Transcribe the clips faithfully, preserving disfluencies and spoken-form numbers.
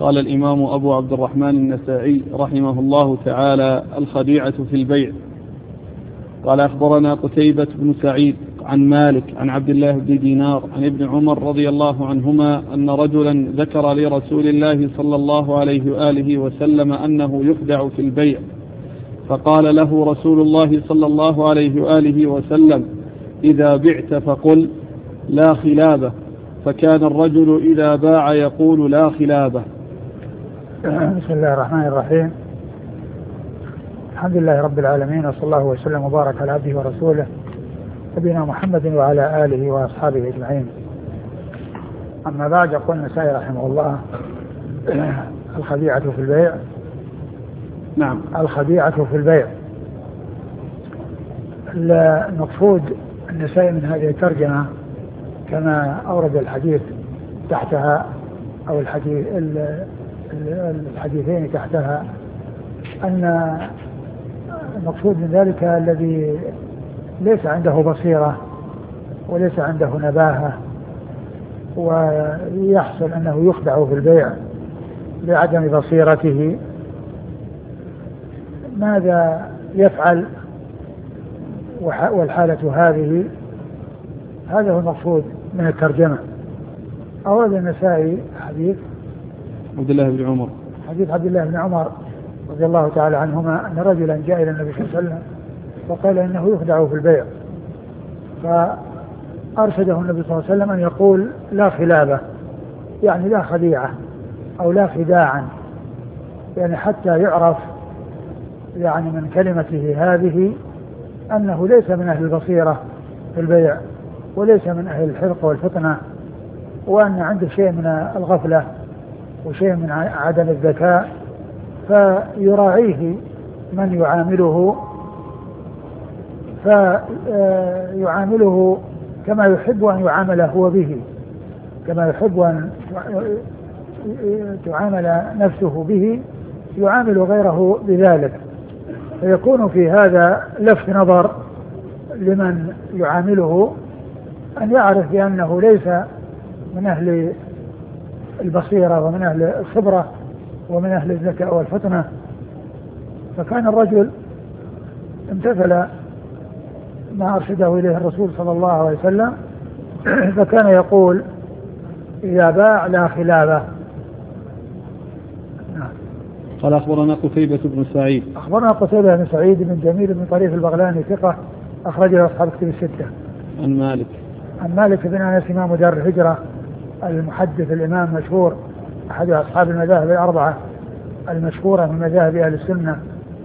قال الإمام أبو عبد الرحمن النسائي رحمه الله تعالى: الخديعة في البيع. قال: أخبرنا قتيبة بن سعيد عن مالك عن عبد الله بن دينار عن ابن عمر رضي الله عنهما أن رجلا ذكر لرسول الله صلى الله عليه وآله وسلم أنه يخدع في البيع، فقال له رسول الله صلى الله عليه وآله وسلم: إذا بعت فقل لا خلابة. فكان الرجل إذا باع يقول لا خلابة. بسم الله الرحمن الرحيم. الحمد لله رب العالمين، وصلى الله وسلم وبارك على عبده ورسوله نبينا محمد وعلى آله وأصحابه أجمعين. أما بعد، يقول النسائي رحمه الله: الخديعة في البيع. نعم. الخديعة في البيع. المقصود النسائي من هذه الترجمة كما أورد الحديث تحتها أو الحديث الحديثين تحتها أن المقصود من ذلك الذي ليس عنده بصيرة وليس عنده نباهة ويحصل أنه يخدع في البيع لعدم بصيرته، ماذا يفعل؟ والحالة هذه هذا هو المقصود من الترجمة. أورد النسائي حديث عبد الله بن عمر حديث عبد الله بن عمر رضي الله تعالى عنهما أن رجلا جاء إلى النبي صلى الله عليه وسلم وقال إنه يخدع في البيع، فأرشده النبي صلى الله عليه وسلم أن يقول لا خلابة، يعني لا خديعة أو لا خداعا، يعني حتى يعرف يعني من كلمته هذه أنه ليس من أهل البصيرة في البيع وليس من أهل الحرق والفطنة، وأن عنده شيء من الغفلة وشيء من عدم الذكاء، فيراعيه من يعامله فيعامله كما يحب أن يعامل هو به، كما يحب أن تعامل نفسه به يعامل غيره بذلك. فيكون في هذا لفت نظر لمن يعامله أن يعرف بأنه ليس من أهل البصيرة ومن أهل الخبرة ومن أهل الذكاء والفطنة. فكان الرجل امتثل ما أرشده إليه الرسول صلى الله عليه وسلم، فكان يقول إذا باع لا خلابة. قال: أخبرنا قتيبة بن سعيد أخبرنا قتيبة بن سعيد بن جميل بن طريف البغلاني ثقة أخرج له أصحاب كتب الستة. عن مالك عن مالك بن أنس إمام دار الهجرة المحدث الإمام المشهور أحد أصحاب المذاهب الأربعة المشهورة من مذاهب أهل السنة.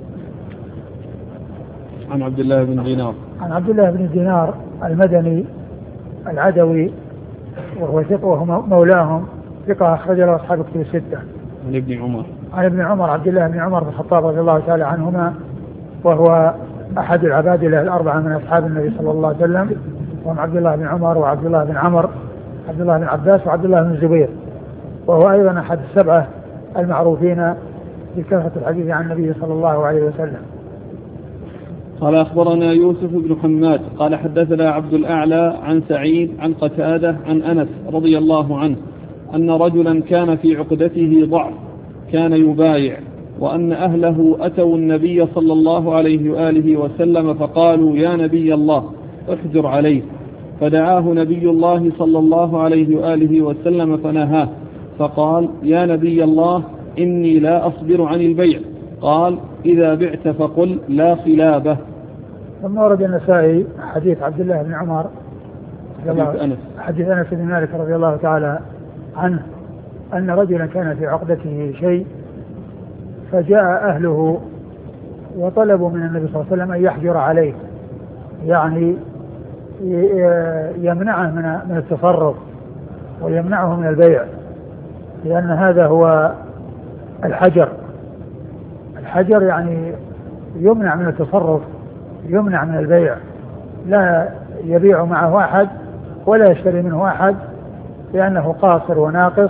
عن عبد الله بن دينار عن عبد الله بن دينار المدني العدوي وهو ثقة وهو مولاهم ثقة أخرج له أصحاب كتب الستة. عن ابن عمر عن ابن عمر عبد الله بن عمر بن الخطاب رضي الله تعالى عنهما، وهو أحد العباد له الأربعة من أصحاب النبي صلى الله عليه وسلم، وهم عبد الله بن عمر وعبد الله بن عمر عبد الله بن عباس وعبد الله بن الزبير، وهو أيضا أحد السبعة المعروفين بكثرة الحديث عن النبي صلى الله عليه وسلم. قال: أخبرنا يوسف بن حماد قال: حدثنا عبد الأعلى عن سعيد عن قتادة عن أنس رضي الله عنه أن رجلا كان في عقدته ضعف كان يبايع، وأن أهله أتوا النبي صلى الله عليه وآله وسلم فقالوا: يا نبي الله احجر عليه. فدعاه نبي الله صلى الله عليه وآله وسلم فنهاه، فقال: يا نبي الله إني لا أصبر عن البيع. قال: إذا بعت فقل لا خلابة. ثم ورد النسائي حديث عبد الله بن عمر حديث أنس حديث أنس بن مالك رضي الله تعالى عنه أن رجلا كان في عقدته شيء، فجاء أهله وطلبوا من النبي صلى الله عليه وسلم أن يحجر عليه، يعني يمنعه من التصرف ويمنعه من البيع، لأن هذا هو الحجر. الحجر يعني يمنع من التصرف، يمنع من البيع، لا يبيع معه أحد ولا يشتري منه أحد، لأنه قاصر وناقص،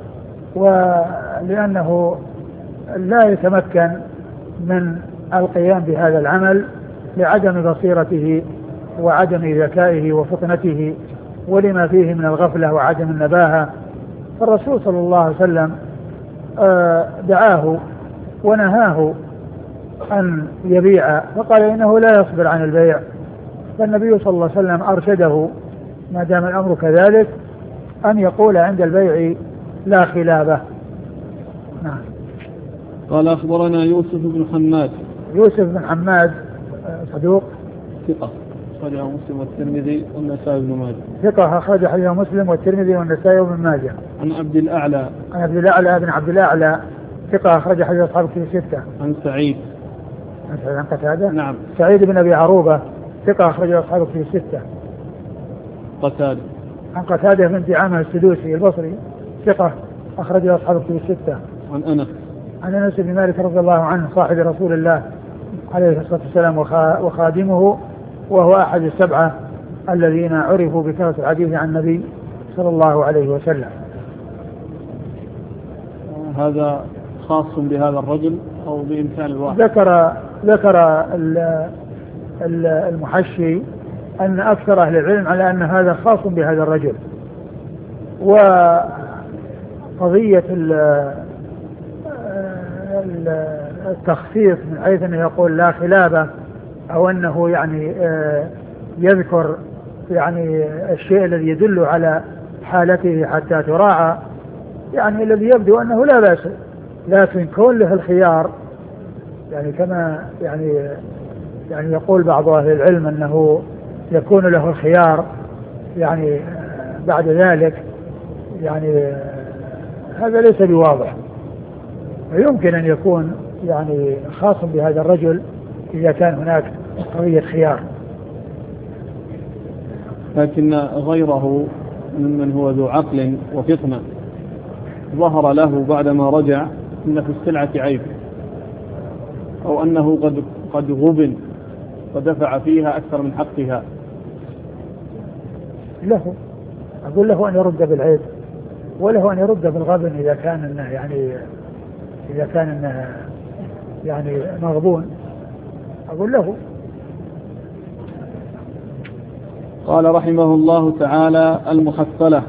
ولأنه لا يتمكن من القيام بهذا العمل لعدم بصيرته وعدم ذكائه وفطنته ولما فيه من الغفلة وعدم النباهة. فالرسول صلى الله عليه وسلم دعاه ونهاه أن يبيع فقال إنه لا يصبر عن البيع، فالنبي صلى الله عليه وسلم أرشده ما دام الأمر كذلك أن يقول عند البيع لا خلابة. نعم. قال أخبرنا يوسف بن حماد. يوسف بن حماد صدوق ثقة أخرجه مسلم والترمذي والنسائي بن ماجه. ثقة أخرج حديثه مسلم والترمذي والنسائي بن ماجه. عن عبد الأعلى. عن عبد الأعلى بن عبد الأعلى ثقة أخرج حديث أصحاب الكتب الستة. عن سعيد. عن سعيد عن قتادة. نعم. سعيد بن أبي عروبة ثقة أخرج أصحاب الكتب الستة. قتادة. عن قتادة بن دعامة السدوسي البصري ثقة أخرج أصحاب الكتب الستة. عن أنس. عن أنس بن مالك رضي الله عنه صاحب رسول الله عليه الصلاة والسلام وخادمه، وهو أحد السبعة الذين عرفوا بكثرة الحديث عن النبي صلى الله عليه وسلم. هذا خاص بهذا الرجل أو بإمكان الواحد؟ ذكر ذكر المحشي أن أكثر أهل العلم على أن هذا خاص بهذا الرجل، وقضية التخصيص من حيث أنه يقول لا خلابة أو أنه يعني يذكر يعني الشيء الذي يدل على حالته حتى تراعى، يعني الذي يبدو أنه لا بأس، لكن كون له الخيار يعني كما يعني يعني يقول بعض أهل العلم أنه يكون له الخيار يعني بعد ذلك، يعني هذا ليس بواضح، ويمكن أن يكون يعني خاص بهذا الرجل إذا كان هناك قضية خيار. لكن غيره ممن هو ذو عقل وفطنة ظهر له بعدما رجع أن في السلعة عيب، أو أنه قد قد غبن ودفع فيها أكثر من حقها، له أقول له أن يرد بالعيب، وله أن يرد بالغبن إذا كان إنه يعني إذا كان إنه يعني مغبون، أقول له. قال رحمه الله تعالى المحصلة.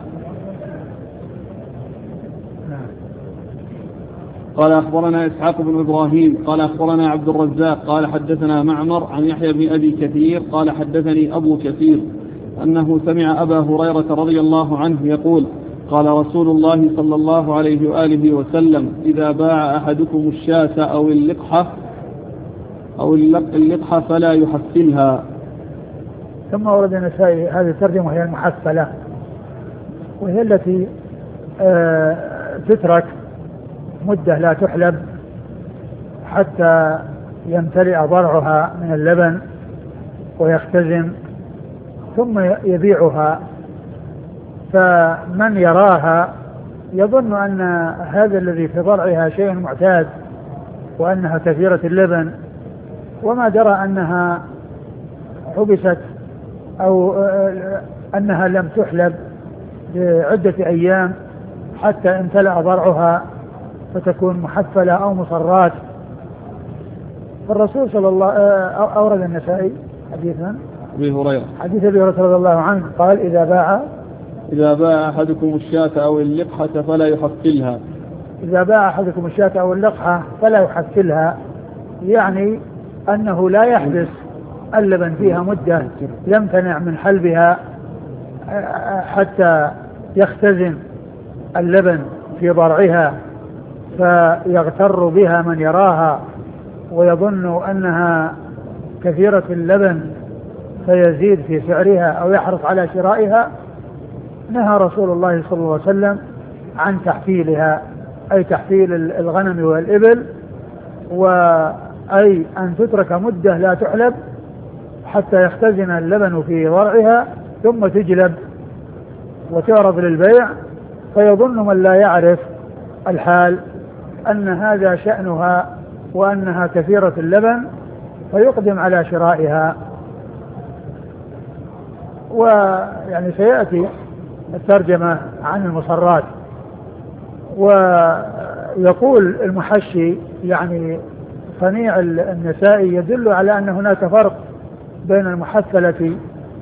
قال أخبرنا إسحاق بن إبراهيم قال أخبرنا عبد الرزاق قال حدثنا معمر عن يحيى بن أبي كثير قال حدثني أبو كثير أنه سمع أبا هريرة رضي الله عنه يقول قال رسول الله صلى الله عليه وآله وسلم إذا باع أحدكم الشاة أو اللقحة أو اللقحة فلا يحصلها. ثم ورد النسائي هذه الترجمة وهي المحصلة، وهي التي آه تترك مدة لا تحلب حتى يمتلئ ضرعها من اللبن ويختزن ثم يبيعها، فمن يراها يظن أن هذا الذي في ضرعها شيء معتاد وأنها كثيرة اللبن، وما درى أنها حبست أو أنها لم تحلب لعدة أيام حتى امتلأ ضرعها فتكون محفلة أو مصرات. فالرسول صلى الله أورد النسائي حديثا أبي هريرة حديث أبي هريرة رضي الله عنه قال إذا باع إذا باع أحدكم الشاة أو اللقحة فلا يحفلها. إذا باع أحدكم الشاة أو اللقحة فلا يحفلها، يعني أنه لا يحبس اللبن فيها مدة يمتنع من حلبها حتى يختزن اللبن في ضرعها فيغتر بها من يراها ويظن أنها كثيرة اللبن فيزيد في سعرها أو يحرص على شرائها. نهى رسول الله صلى الله عليه وسلم عن تحفيلها، أي تحفيل الغنم والإبل، وأي أن تترك مدة لا تحلب حتى يختزن اللبن في ضرعها ثم تجلب وتعرض للبيع، فيظن من لا يعرف الحال أن هذا شأنها وأنها كثيرة اللبن فيقدم على شرائها. ويعني سيأتي الترجمة عن المصرات. ويقول المحشي يعني صنيع النسائي يدل على أن هناك فرق بين المحفلة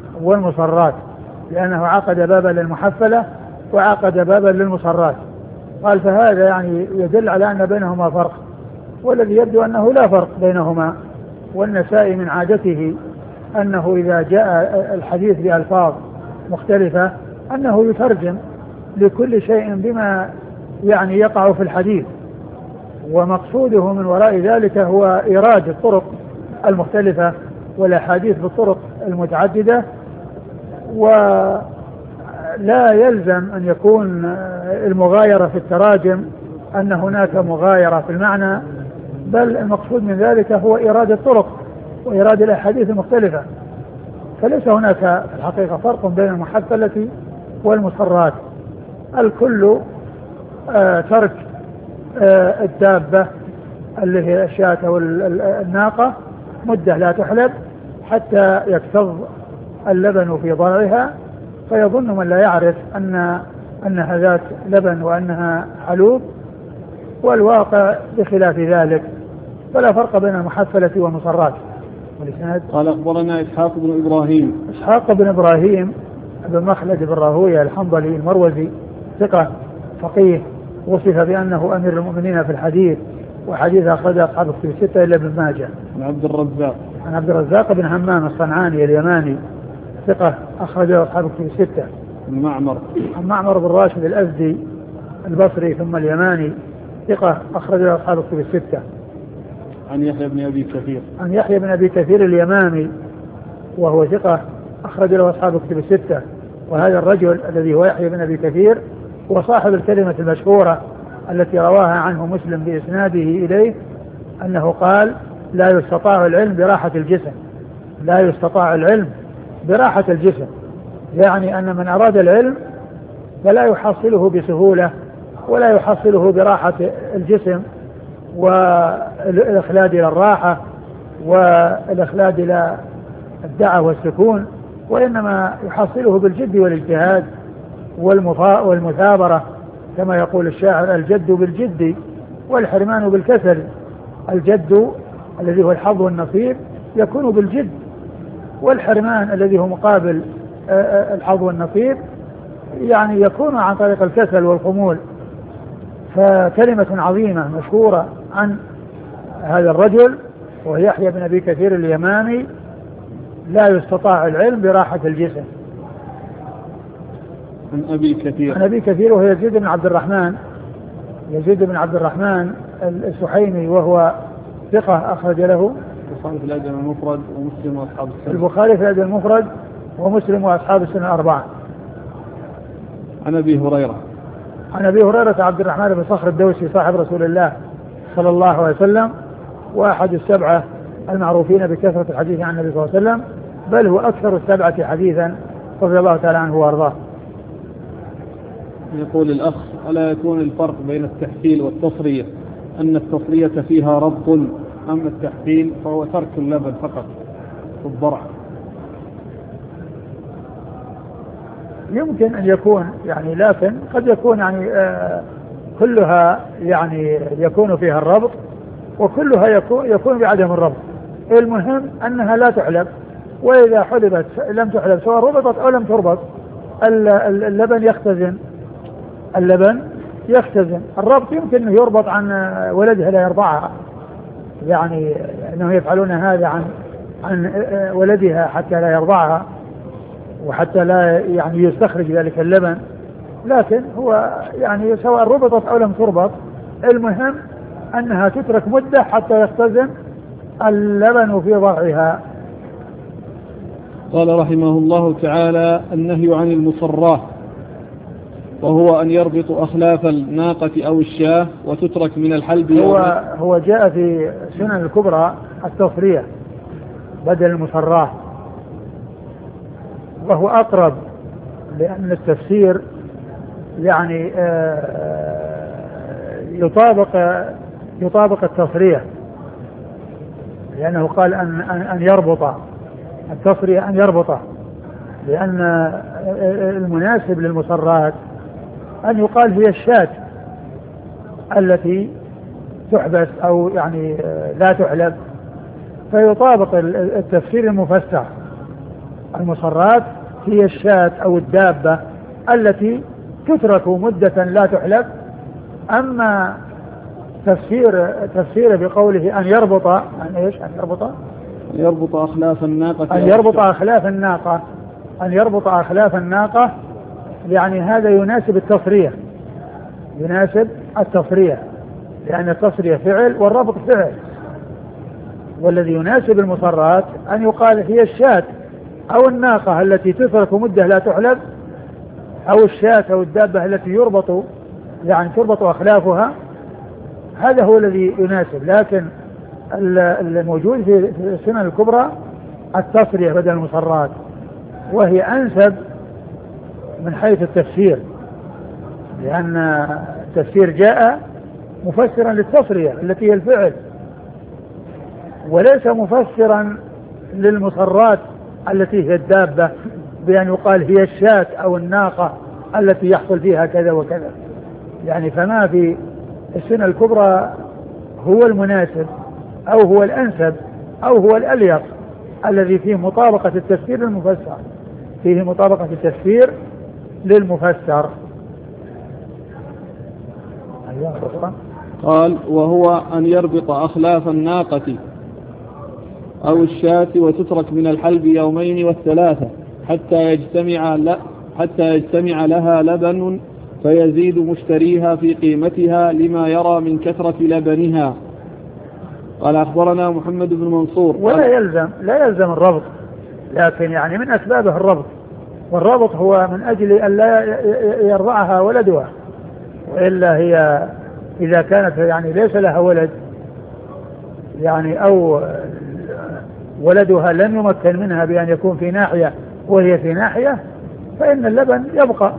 والمصرات، لأنه عقد بابا للمحفلة وعقد بابا للمصرات، قال فهذا يعني يدل على أن بينهما فرق، والذي يبدو أنه لا فرق بينهما. والنسائي من عادته أنه إذا جاء الحديث بألفاظ مختلفة أنه يترجم لكل شيء بما يعني يقع في الحديث، ومقصوده من وراء ذلك هو إيراد الطرق المختلفة والأحاديث بالطرق المتعددة. ولا يلزم أن يكون المغايرة في التراجم أن هناك مغايرة في المعنى، بل المقصود من ذلك هو إيراد الطرق وإيراد الأحاديث المختلفة. فليس هناك في الحقيقة فرق بين المحفلة والمصرات، الكل آه ترك آه الدابة اللي هي الشاة والناقة مدة لا تحلب حتى يكتظ اللبن في ضرعها، فيظن من لا يعرف أن أنها ذات لبن وأنها حلوب، والواقع بخلاف ذلك، فلا فرق بين المحفلة والمصرات. قال أخبرنا إسحاق بن إبراهيم إسحاق بن إبراهيم بن مخلد بن راهويه الحنظلي المروزي ثقة فقيه، وصف بأنه أمير المؤمنين في الحديث، وحديث أخرجه أصحاب الكتب الستة إلا ابن ماجه. عن عبد الرزاق عن عبد الرزاق بن همام الصنعاني اليماني ثقة أخرجه أصحاب الكتب الستة. عن معمر عن معمر بن راشد الأزدي البصري ثم اليماني ثقة أخرجه أصحاب الكتب الستة. عن يحيى بن أبي كثير عن يحيى بن أبي كثير اليمامي وهو ثقة أخرج له أصحاب الكتب الستة. وهذا الرجل الذي هو يحيى بن أبي كثير هو صاحب الكلمة المشهورة التي رواها عنه مسلم بإسناده إليه أنه قال: لا يستطاع العلم براحة الجسم، لا يستطاع العلم براحة الجسم، يعني أن من أراد العلم فلا يحصله بسهولة ولا يحصله براحة الجسم والإخلاد إلى الراحة والإخلاد إلى الدعة والسكون، وإنما يحصله بالجد والاجتهاد والمثابرة، كما يقول الشاعر: الجد بالجد والحرمان بالكسل. الجد الذي هو الحظ والنصيب يكون بالجد، والحرمان الذي هو مقابل الحظ والنصيب يعني يكون عن طريق الكسل والخمول. فكلمة عظيمة مشهورة عن هذا الرجل وهو يحيى بن أبي كثير اليماني: لا يستطاع العلم براحة الجسم. عن أبي كثير عن أبي كثير وهو يزيد بن عبد الرحمن يزيد بن عبد الرحمن السحيمي وهو ثقة أخرج له البخاري في الأدب المفرد ومسلم وأصحاب السنة البخاري في الأدب المفرد ومسلم وأصحاب السنة الأربعة. عن أبي هريرة عن أبي هريرة عبد الرحمن بن صخر الدوسي صاحب رسول الله صلى الله عليه وسلم وأحد السبعة المعروفين بكثرة الحديث عن النبي صلى الله عليه وسلم، بل هو أكثر السبعة حديثا رضي الله تعالى عنه وأرضاه. يقول الأخ: ألا يكون الفرق بين التحفيل والتصرية أن التصرية فيها ربط، أما التحفيل فهو ترك اللبن فقط في الضرع؟ يمكن أن يكون يعني، لكن قد يكون يعني آه كلها يعني يكون فيها الربط وكلها يكون, يكون بعدم الربط. المهم أنها لا تحلب، وإذا حلبت لم تحلب سواء ربطت أو لم تربط اللبن يختزن اللبن يختزن الربط يمكن أنه يربط عن ولدها لا يرضعها، يعني أنهم يفعلون هذا عن عن ولدها حتى لا يرضعها وحتى لا يعني يستخرج ذلك اللبن، لكن هو يعني سواء ربطت أو لم تربط المهم أنها تترك مدة حتى يختزن اللبن في ضرعها. قال رحمه الله تعالى: النهي عن المصراه، وهو أن يربط أخلاف الناقة أو الشاة وتترك من الحلب. هو, هو جاء في سنن الكبرى التصرية بدل المصراه، وهو أقرب، لأن التفسير يعني يطابق يطابق التصرية، لأنه قال أن أن يربط التصرية أن يربطه، لأن المناسب للمصرات أن يقال هي الشاة التي تحبس أو يعني لا تحلب، فيطابق التفسير المفسر. المصرات هي الشاة أو الدابة التي تترك مدة لا تحلب أما تفسير تفسيره بقوله أن يربط أن إيش أن يربط أن يربط أخلاف الناقة أن يربط أخلاف الناقة أن يربط أخلاف الناقة يعني هذا يناسب التصرية يناسب التصرية لأن التصرية فعل والربط فعل، والذي يناسب المصرات أن يقال هي الشاة أو الناقة التي تترك مدة لا تحلب، أو الشاة أو الدابة التي يربط يعني تربط أخلافها، هذا هو الذي يناسب. لكن الموجود في السنن الكبرى التصرية بدل المصرات، وهي أنسب من حيث التفسير، لأن التفسير جاء مفسرا للتصرية التي هي الفعل، وليس مفسرا للمصرات التي هي الدابة بأن يقال هي الشاة أو الناقة التي يحصل فيها كذا وكذا. يعني فما في السنة الكبرى هو المناسب أو هو الأنسب أو هو الأليق الذي فيه مطابقة التفسير للمفسر، فيه مطابقة التفسير للمفسر. قال وهو أن يربط أخلاف الناقة أو الشاة وتترك من الحلب يومين والثلاثة حتى يجتمع ل... حتى يجتمع لها لبن فيزيد مشتريها في قيمتها لما يرى من كثرة لبنها. قال أخبرنا محمد بن منصور. ولا يلزم لا يلزم الربط، لكن يعني من أسبابه الربط، والربط هو من أجل أن لا يرضعها ولدها، وإلا هي إذا كانت يعني ليس لها ولد يعني أو ولدها لم يمكن منها بأن يكون في ناحية وهي في ناحية فإن اللبن يبقى.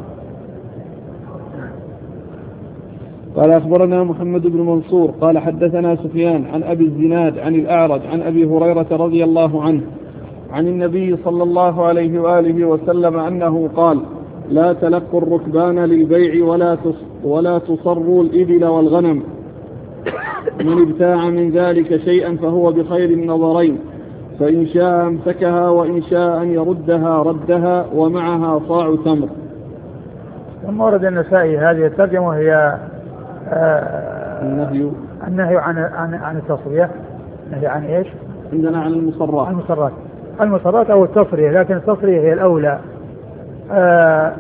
قال أخبرنا محمد بن منصور قال حدثنا سفيان عن أبي الزناد عن الأعرج عن أبي هريرة رضي الله عنه عن النبي صلى الله عليه وآله وسلم أنه قال لا تلقوا الركبان للبيع ولا ولا تصروا الإبل والغنم، من ابتاع من ذلك شيئا فهو بخير النظرين، فإن شاء امسكها وإن شاء أن يردها ردها ومعها صاع تمر. ثم ورد النسائي هذه الترجمة وهي آه النهي النهي عن عن عن التصرية. النهي عن ايش؟ عندنا عن المصرات. المصرات المصرات او التصرية، لكن التصرية هي الأولى. آه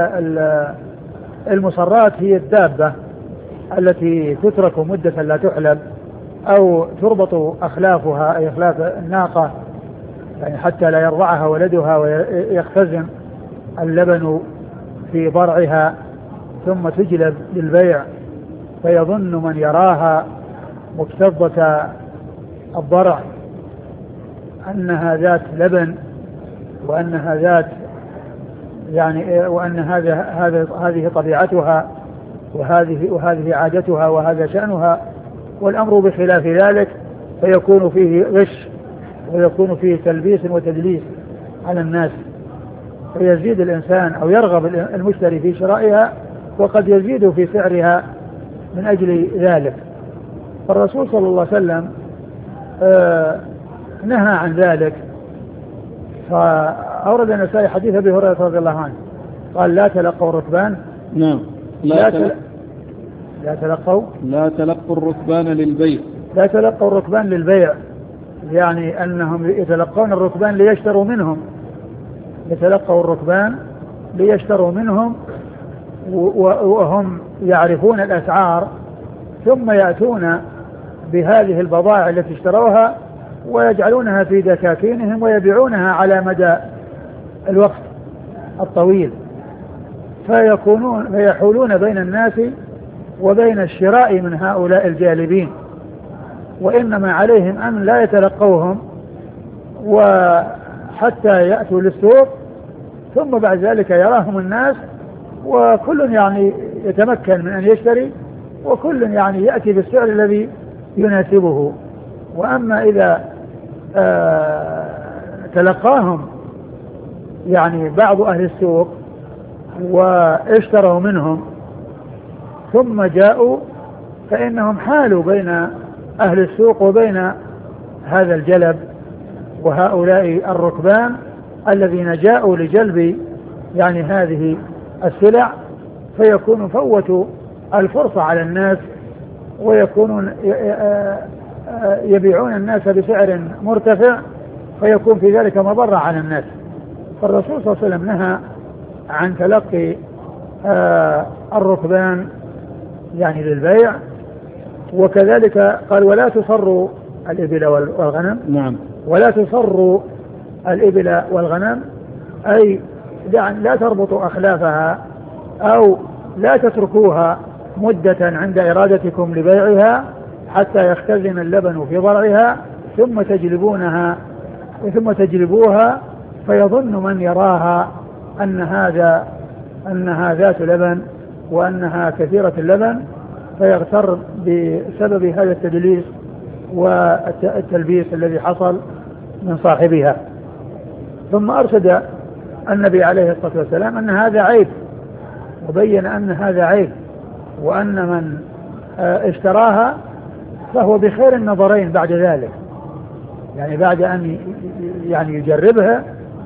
المصرات هي الدابة التي تترك مدة لا تحلب أو تربط أخلافها أي أخلاف الناقة يعني حتى لا يرضعها ولدها ويختزن اللبن في ضرعها ثم تجلب للبيع، فيظن من يراها مكتظة الضرع أنها ذات لبن وأنها ذات يعني وأن هذا هذا هذه طبيعتها وهذه وهذه عادتها وهذا شأنها، والأمر بخلاف ذلك، فيكون فيه غش ويكون فيه تلبيس وتدليس على الناس، فيزيد الإنسان أو يرغب المشتري في شرائها وقد يزيد في سعرها من أجل ذلك. فالرسول صلى الله عليه وسلم آه نهى عن ذلك. فأورد النسائي حديث أبي هريرة رضي الله عنه قال لا تلقوا الركبان. نعم. لا, لا, تل... لا تلقوا لا تلقوا الركبان للبيع. لا تلقوا الركبان للبيع، يعني أنهم يتلقون الركبان ليشتروا منهم، يتلقوا الركبان ليشتروا منهم وهم يعرفون الأسعار، ثم يأتون بهذه البضائع التي اشتروها ويجعلونها في دكاكينهم ويبيعونها على مدى الوقت الطويل، فيكونون فيحولون بين الناس وبين الشراء من هؤلاء الجالبين، وإنما عليهم أن لا يتلقوهم وحتى يأتوا للسوق، ثم بعد ذلك يراهم الناس وكل يعني يتمكن من أن يشتري وكل يعني يأتي بالسعر الذي يناسبه. وأما إذا آه تلقاهم يعني بعض أهل السوق واشتروا منهم ثم جاءوا، فإنهم حالوا بين أهل السوق وبين هذا الجلب وهؤلاء الركبان الذين جاءوا لجلب يعني هذه السلع، فيكون فوتوا الفرصة على الناس ويكونون يبيعون الناس بسعر مرتفع فيكون في ذلك مضرة على الناس. فالرسول صلى الله عليه وسلم نهى عن تلقي الركبان يعني للبيع، وكذلك قال ولا تصروا الإبل والغنم. نعم. ولا تصروا الإبل والغنم أي لا تربطوا أخلافها أو لا تتركوها مدة عند إرادتكم لبيعها حتى يختزن اللبن في ضرعها ثم تجلبونها ثم تجلبوها فيظن من يراها أن هذا أنها ذات لبن وأنها كثيرة اللبن فيغتر بسبب هذا التدليس والتلبيس الذي حصل من صاحبها. ثم أرشد النبي عليه الصلاة والسلام أن هذا عيب، وبين أن هذا عيب، وأن من اشتراها فهو بخير النظرين بعد ذلك، يعني بعد أن يعني يجربها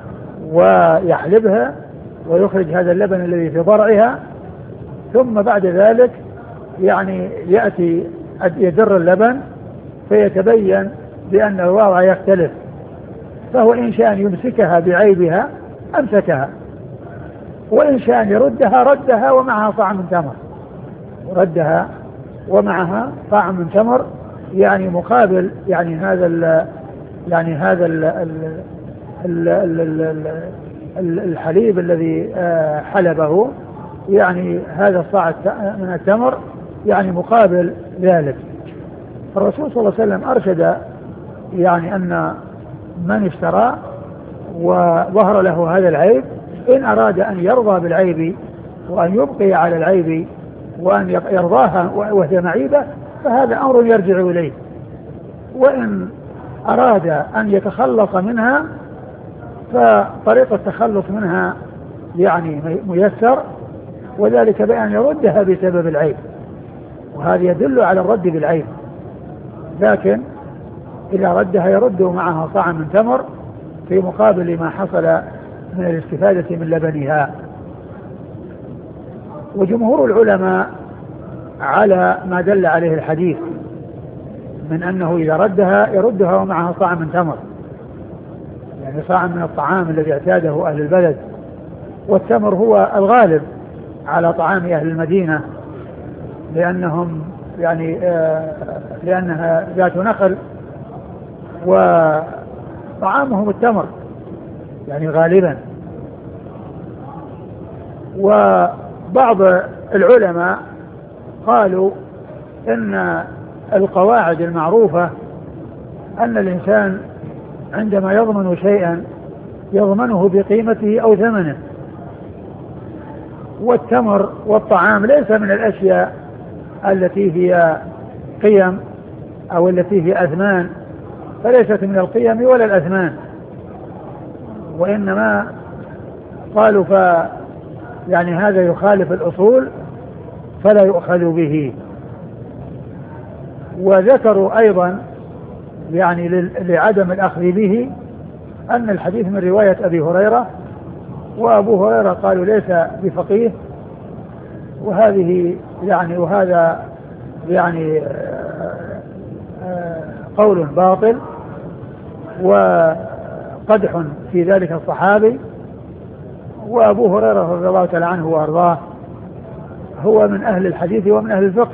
ويحلبها ويخرج هذا اللبن الذي في ضرعها، ثم بعد ذلك يعني يأتي يدر اللبن فيتبين بأن الوضع يختلف، فهو إن شاء يمسكها بعيبها أمسكها، وإن شاء يردها ردها ومعها صاع من تمر، ردها ومعها صاع من تمر يعني مقابل يعني هذا ال يعني هذا ال ال ال الحليب الذي حلبه، يعني هذا الصاع من التمر يعني مقابل ذلك. الرسول صلى الله عليه وسلم أرشد يعني أن من اشترى وظهر له هذا العيب إن أراد أن يرضى بالعيب وأن يبقي على العيب وأن يرضاها وهي معيبة فهذا أمر يرجع إليه، وإن أراد أن يتخلص منها فطريقة التخلص منها يعني ميسر، وذلك بأن يردها بسبب العيب، وهذا يدل على الرد بالعيب، لكن إذا ردها يرد معها صاع من تمر في مقابل ما حصل من الاستفادة من لبنها. وجمهور العلماء على ما دل عليه الحديث من أنه إذا ردها يردها ومعها صاع من تمر، يعني صاع من الطعام الذي اعتاده أهل البلد، والتمر هو الغالب على طعام أهل المدينة لأنهم يعني آه لأنها ذات نخل وطعامهم التمر يعني غالبا. وبعض العلماء قالوا إن القواعد المعروفة أن الإنسان عندما يضمن شيئا يضمنه بقيمته أو ثمنه، والتمر والطعام ليس من الأشياء التي هي قيم أو التي هي أثمان، فليست من القيم ولا الأثمان، وإنما قالوا ف يعني هذا يخالف الأصول فلا يؤخذ به. وذكروا أيضا يعني لعدم الأخذ به أن الحديث من رواية أبي هريرة، وأبو هريرة قالوا ليس بفقيه، وهذه يعني وهذا يعني قول باطل وقدح في ذلك الصحابي. وأبو هريرة رضي الله تعالى عنه وأرضاه هو من أهل الحديث ومن أهل الفقه،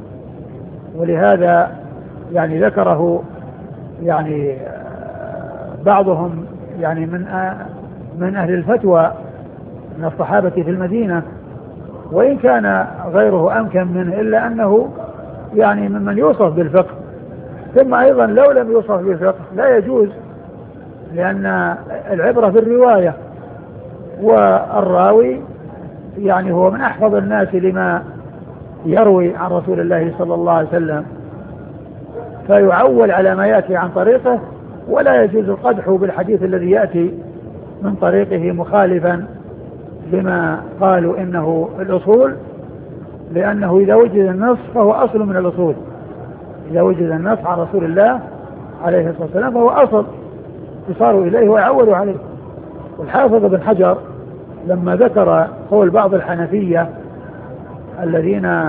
ولهذا يعني ذكره يعني بعضهم يعني من من أهل الفتوى من الصحابة في المدينة، وإن كان غيره أمكن منه إلا أنه يعني ممن يوصف بالفقه. ثم أيضا لو لم يوصف بالفقه لا يجوز، لأن العبرة بالرواية، والراوي يعني هو من أحفظ الناس لما يروي عن رسول الله صلى الله عليه وسلم، فيعول على ما يأتي عن طريقه، ولا يجوز القدح بالحديث الذي يأتي من طريقه مخالفا لما قالوا إنه الأصول، لأنه إذا وجد النص فهو أصل من الأصول، إذا وجد النص عن رسول الله عليه الصلاة والسلام فهو أصل يصار إليه ويعول عليه. والحافظ بن حجر لما ذكر قول بعض الحنفية الذين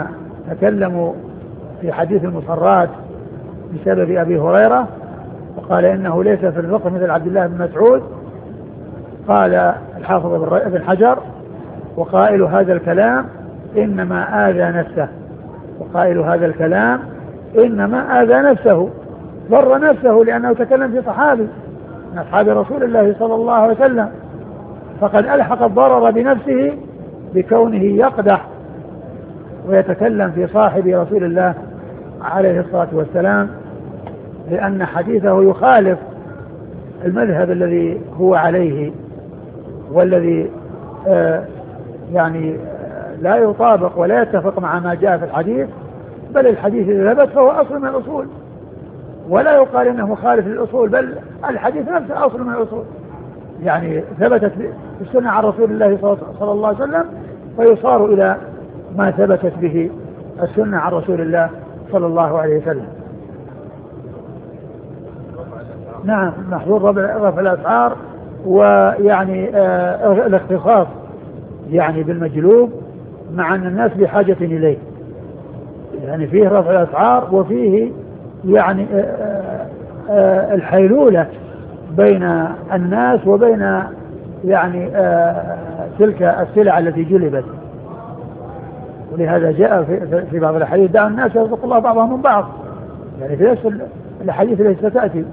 تكلموا في حديث المصرات بسبب أبي هريرة وقال إنه ليس في الفقه مثل عبد الله بن مسعود. قال الحافظ ابن حجر وقائل هذا الكلام إنما آذى نفسه، وقائل هذا الكلام إنما آذى نفسه، ضر نفسه لأنه تكلم في صحابي من أصحاب رسول الله صلى الله عليه وسلم، فقد ألحق الضرر بنفسه بكونه يقدح ويتكلم في صاحب رسول الله عليه الصلاة والسلام، لأن حديثه يخالف المذهب الذي هو عليه والذي آه يعني لا يطابق ولا يتفق مع ما جاء في الحديث، بل الحديث إذا ثبت فهو أصل من الأصول، ولا يقال إنه مخالف للأصول، بل الحديث نفسه أصل من الأصول، يعني ثبتت في السنة عن رسول الله صلى الله عليه وسلم فيصار إلى ما ثبتت به السنة عن رسول الله صلى الله عليه وسلم. نعم، محظور رفع الأسعار، ويعني آه الاختصاص يعني بالمجلوب مع أن الناس بحاجة إليه، يعني فيه رفع الأسعار وفيه يعني آه آه الحيلولة بين الناس وبين يعني آه تلك السلع التي جلبت، ولهذا جاء في, في بعض الحديث دعوا الناس يرزق الله بعضهم من بعض، يعني في نفس الحديث التي ستأتي.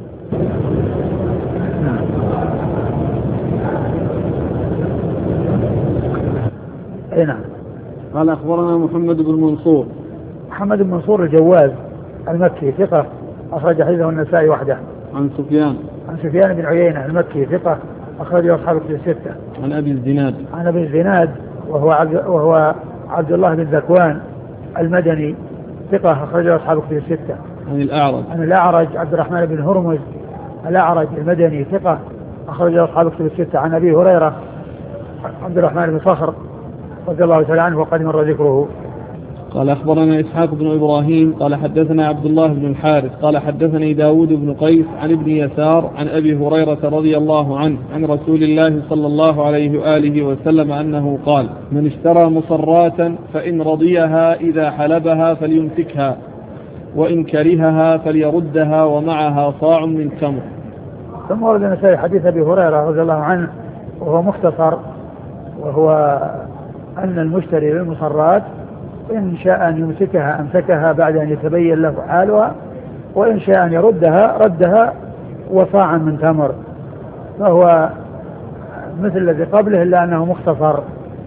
اي نعم. قال أخبرنا محمد بن منصور. محمد بن منصور الجواز المكي ثقة أخرج حديثه النسائي وحده. عن سفيان. عن سفيان بن عيينة المكي ثقة أخرج أصحاب الكتب الستة. عن أبي الزناد. عن أبي الزناد وهو عبد وهو عبد الله بن ذكوان المدني ثقة أخرج أصحاب الكتب الستة. عن الأعرج. عن الأعرج عبد الرحمن بن هرمز الأعرج المدني ثقة أخرج أصحاب الكتب الستة. عن أبي هريرة عبد الرحمن بن صخر رضي الله تعالى عنه وقد مر ذكره. قال أخبرنا إسحاق بن إبراهيم قال حدثنا عبد الله بن الحارث قال حدثني داود بن قيس عن ابن يسار عن أبي هريرة رضي الله عنه عن رسول الله صلى الله عليه وآله وسلم أنه قال: من اشترى مصراة فإن رضيها إذا حلبها فليمسكها وإن كرهها فليردها ومعها صاع من تمر. ثم ورد النسائي حديث أبي هريرة رضي الله عنه وهو مختصر، وهو أن المشتري للمصرات إن شاء أن يمسكها أمسكها بعد أن يتبين له حالها، وإن شاء أن يردها ردها وصاعا من تمر، فهو مثل الذي قبله إلا أنه مختصر.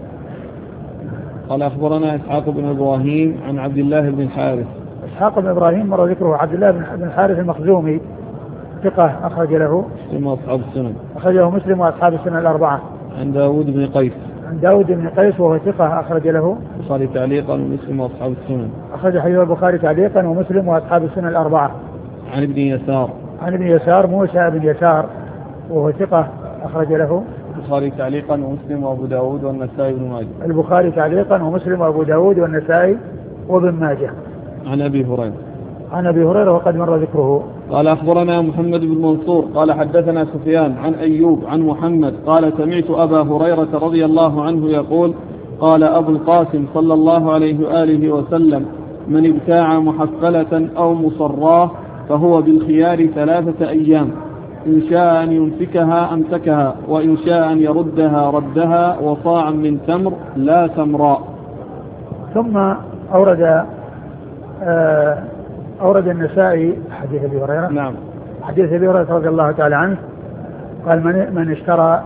قال أخبرنا إسحاق بن إبراهيم عن عبد الله بن الحارث. إسحاق بن إبراهيم مر ذكره. عبد الله بن الحارث المخزومي ثقة أخرج له مسلم وأصحاب السنن. أخرجه مسلم وأصحاب السنن الأربعة. عن داود بن قيس. عن داود بن قيس وهو ثقة أخرج له البخاري تعليقا ومسلم وأصحاب السنن. أخرج حديث البخاري تعليقا ومسلم وأصحاب السنن الأربعة. عن ابن يسار. عن ابن يسار موسى بن يسار وهو ثقة أخرج له البخاري تعليقا ومسلم وأبو داود والنسائي بن ماجه. البخاري تعليقا ومسلم وأبو داود والنسائي وابن ماجه. عن أبي هريرة. عن أبي هريرة وقد مر ذكره. قال أخبرنا محمد بن منصور قال حدثنا سفيان عن أيوب عن محمد قال سمعت أبا هريرة رضي الله عنه يقول: قال أبو القاسم صلى الله عليه وآله وسلم: من ابتاع محفلة أو مصراه فهو بالخيار ثلاثة أيام، إن شاء أن يمسكها أمسكها، وإن شاء أن يردها ردها، وصاعا من تمر لا تمراء. ثم أورد آه أورد النسائي حديث أبي هريرة. نعم. حديث أبي هريرة رضي الله تعالى عنه قال: من من اشترى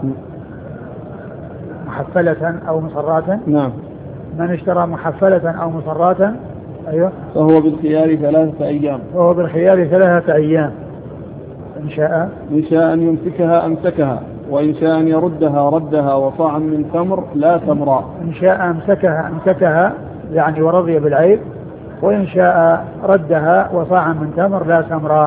محفلة أو مصراة. نعم. من اشترى محفلة أو مصراة أيوه فهو بالخيار ثلاثة أيام. فهو بالخيار ثلاثة أيام، إن شاء إن شاء أن يمسكها أمسكها، وإن شاء أن يردها ردها، وصاعا من تمر لا تمراء. إن شاء أمسكها أمسكها يعني ورضي بالعيب، وإن شاء ردها وصاعا من تمر لا تمراء.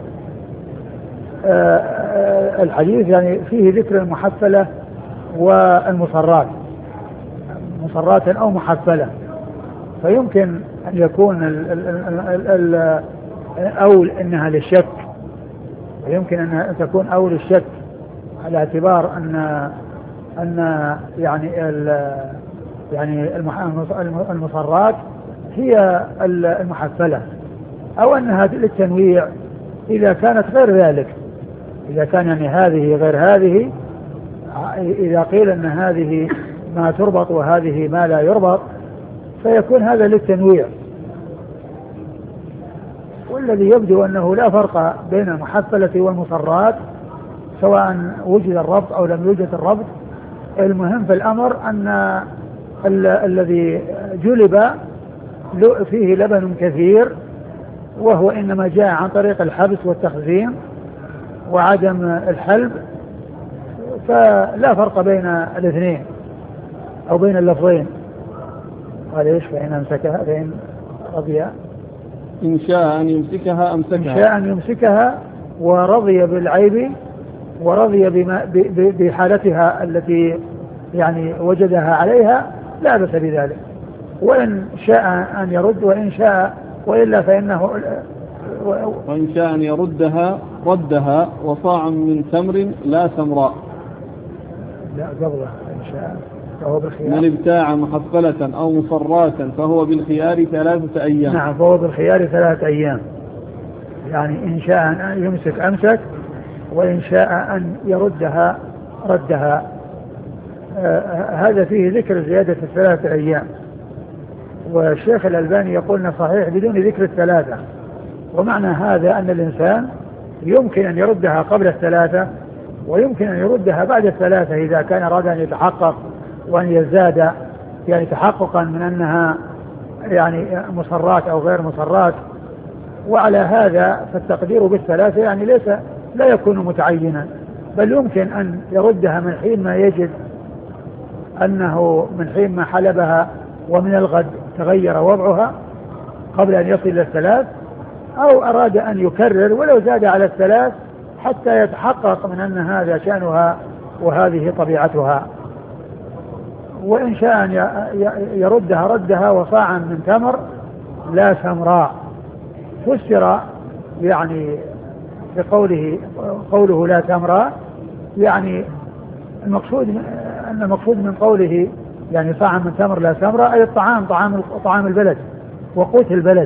الحديث يعني فيه ذكر المحفلة والمصرات، مصرات أو محفلة، فيمكن أن يكون ال ال ال ال أول إنها للشك، ويمكن أن تكون أول الشك على اعتبار أن أن يعني ال يعني المصرات هي المحفلة، أو أنها للتنويع إذا كانت غير ذلك، إذا كان يعني هذه غير هذه، إذا قيل أن هذه ما تربط وهذه ما لا يربط فيكون هذا للتنويع. والذي يبدو أنه لا فرق بين المحفلة والمصرات سواء وجد الربط أو لم يوجد الربط. المهم في الأمر أن ال الذي جلب فيه لبن كثير وهو إنما جاء عن طريق الحبس والتخزين وعدم الحلب، فلا فرق بين الاثنين أو بين اللفظين. قال إيش؟ فإن أمسكها فإن رضي إن شاء أن يمسكها أمسكها إن شاء أن يمسكها ورضي بالعيب ورضي بما بحالتها التي يعني وجدها عليها لا بأس بذلك، وإن شاء أن يرد وإن شاء وإلا فإنه وإن شاء أن يردها ردها وصاع من تمر لا سمراء. لا قبلها إن شاء فهو بالخيار. من ابتاع محفلة أو مصرات فهو بالخيار ثلاثة أيام. نعم فهو بالخيار ثلاثة أيام، يعني إن شاء أن يمسك أمسك وإن شاء أن يردها ردها. آه هذا فيه ذكر زيادة الثلاثة أيام، والشيخ الألباني يقولنا صحيح بدون ذكر الثلاثة، ومعنى هذا أن الإنسان يمكن أن يردها قبل الثلاثة ويمكن أن يردها بعد الثلاثة إذا كان أراد أن يتحقق وأن يزداد يعني تحققا من أنها يعني مصرات أو غير مصرات. وعلى هذا فالتقدير بالثلاثة يعني ليس لا يكون متعينا، بل يمكن أن يردها من حين ما يجد أنه من حين ما حلبها ومن الغد تغير وضعها قبل أن يصل إلى الثلاث، أو أراد أن يكرر ولو زاد على الثلاث حتى يتحقق من أن هذا شأنها وهذه طبيعتها. وإن شاء أن يردها ردها وصاعا من تمر لا سمراء. فسر يعني بقوله قوله لا سمراء يعني المقصود أن المقصود من قوله يعني صاعا من تمر لا سمراء أي الطعام طعام طعام البلد وقوت البلد.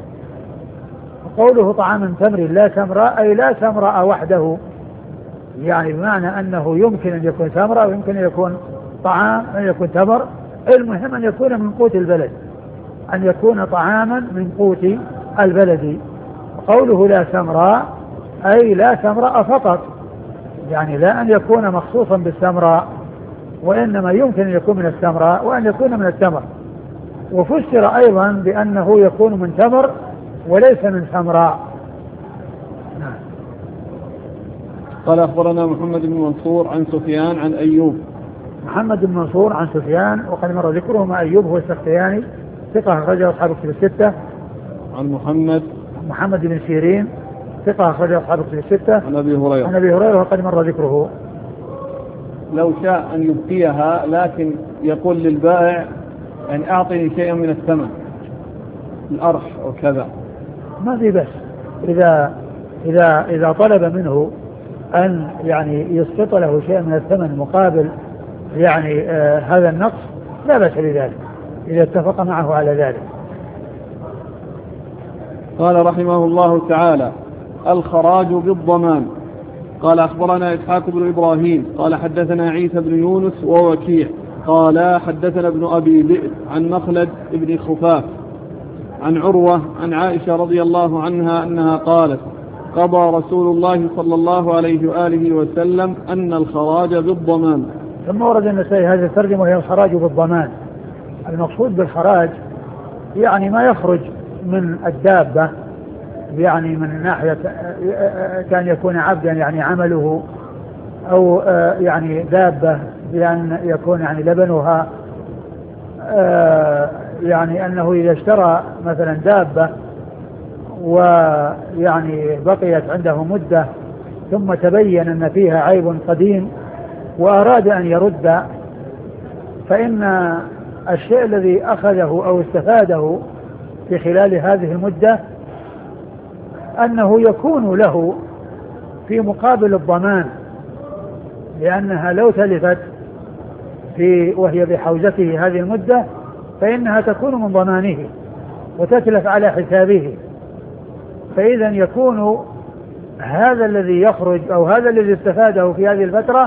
قوله طعام من تمر لا سمراء أي لا سمراء وحده، يعني بمعنى أنه يمكن أن يكون سمراء ويمكن أن يكون طعام أن يكون تمر، المهم أن يكون من قوت البلد، أن يكون طعاما من قوت البلد. قوله لا سمراء أي لا سمراء فقط، يعني لا أن يكون مخصوصا بالسمراء، وإنما يمكن أن يكون من السمراء وأن يكون من التمر. وفسر أيضا بأنه يكون من تمر وليس من سمراء. قال أخبرنا محمد بن منصور عن سفيان عن أيوب. محمد بن منصور عن سفيان وقد مر ذكره، مع أيوب هو السختياني ثقة أخرجه أصحاب الكتب الستة. عن محمد محمد بن سيرين ثقة أخرجه أصحاب الكتب الستة. عن أبي هريرة عن أبي هريرة وقد مر ذكره. لو شاء أن يبقيها لكن يقول للبائع أن أعطني شيئا من الثمن الأرش أو كذا، ما في بس إذا إذا إذا طلب منه أن يعني يسقط له شيء من الثمن مقابل يعني آه هذا النقص لا بأس بذلك إذا اتفق معه على ذلك. قال رحمه الله تعالى: الخراج بالضمان. قال أخبرنا إسحاق بن إبراهيم قال حدثنا عيسى بن يونس ووكيع قال حدثنا ابن أبي ذئب عن مخلد بن خفاف عن عروة عن عائشة رضي الله عنها أنها قالت: قضى رسول الله صلى الله عليه وآله وسلم أن الخراج بالضمان. ثم ورد النسائي هذه الترجمة وهي الخراج بالضمان. المقصود بالخراج يعني ما يخرج من الدابة، يعني من ناحية كان يكون عبدا يعني عمله، أو يعني دابة بأن يكون يعني لبنها، يعني أنه إذا اشترى مثلا دابة ويعني بقيت عنده مدة ثم تبين أن فيها عيب قديم وأراد أن يرد، فإن الشيء الذي أخذه أو استفاده في خلال هذه المدة أنه يكون له في مقابل الضمان، لأنها لو تلفت في وهي بحوزته هذه المدة فإنها تكون من ضمانه، وتتلف على حسابه. فإذا يكون هذا الذي يخرج أو هذا الذي استفاده في هذه الفترة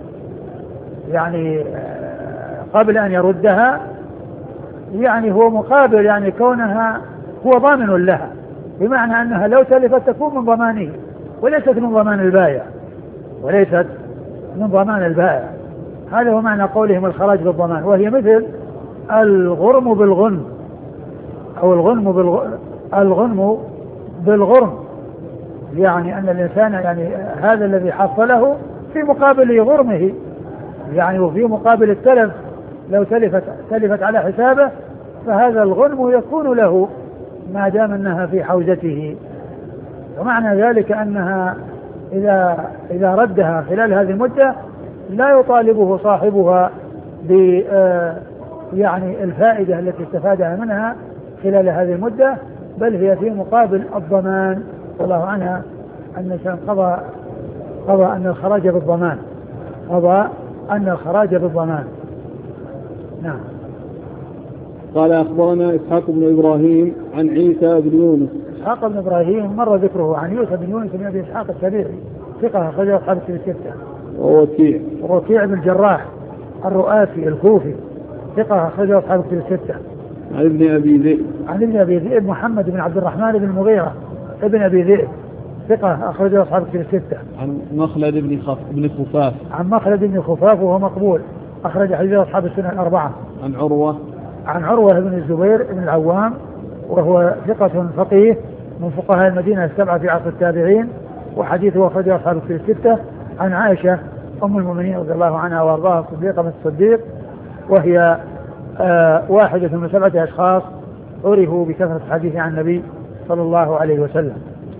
يعني قبل أن يردها يعني هو مقابل يعني كونها هو ضامن لها، بمعنى أنها لو تلفت تكون من ضمانه وليست من ضمان البائع، وليست من ضمان البائع. هذا هو معنى قولهم الخراج بالضمان، وهي مثل الغرم بالغنم أو الغنم بالغ... الغنم بالغرم، يعني أن الإنسان يعني هذا الذي حصله في مقابل غرمه، يعني وفي مقابل التلف لو تلفت تلفت على حسابه فهذا الغنم يكون له ما دام أنها في حوزته. ومعنى ذلك أنها إذا إذا ردها خلال هذه المدة لا يطالبه صاحبها ب يعني الفائدة التي استفادها منها خلال هذه المدة، بل هي في مقابل الضمان. والله عنها أن قضى قضى أن الخراج بالضمان قضى أن الخراج بالضمان. نعم. قال أخبرنا إسحاق بن إبراهيم عن عيسى بن يونس. إسحاق بن إبراهيم مر ذكره عن يوسف بن يونس بن أبي إسحاق السبيعي ثقة أخرجه أصحاب الكتب الستة. ووكيع ووكيع بن الجراح الرؤاسي الكوفي ثقة أخرجه أصحاب الكتب الستة. عن ابن أبي ذئب عن ابن أبي ذئب محمد بن عبد الرحمن بن المغيرة ابن أبي ذئب ثقة أخرجه أصحاب الكتب الستة. عن مخلد بن خف بن خفاف عن مخلد بن خفاف وهو مقبول أخرج حديث أصحاب السنة الأربعة. عن عروة عن عروة بن الزبير بن العوام وهو ثقة فقيه من فقهاء المدينة السبعة في عصر التابعين، وحديثه أخرجه أصحاب الكتب الستة. عن عائشة أم المؤمنين رضي الله عنها وأرضاها الصديقة من الصديق، وهي آه واحدة من سبعة أشخاص عرفوا بكثرة الحديث عن النبي صلى الله عليه وسلم.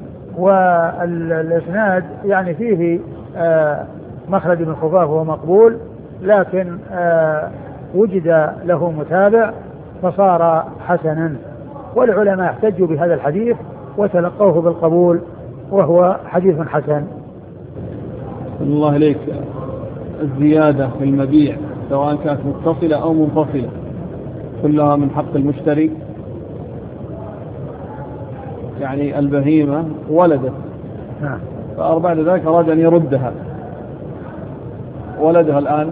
والإسناد يعني فيه آه مخلد بن خفاف وهو مقبول، لكن آه وجد له متابع فصار حسنا، والعلماء احتجوا بهذا الحديث وتلقوه بالقبول وهو حديث حسن. الله إليك، الزيادة في المبيع سواء كانت متصلة أو منفصلة كلها من حق المشتري. يعني البهيمة ولدت نعم. فأربع ذلك أراد أن يردها، ولدها الآن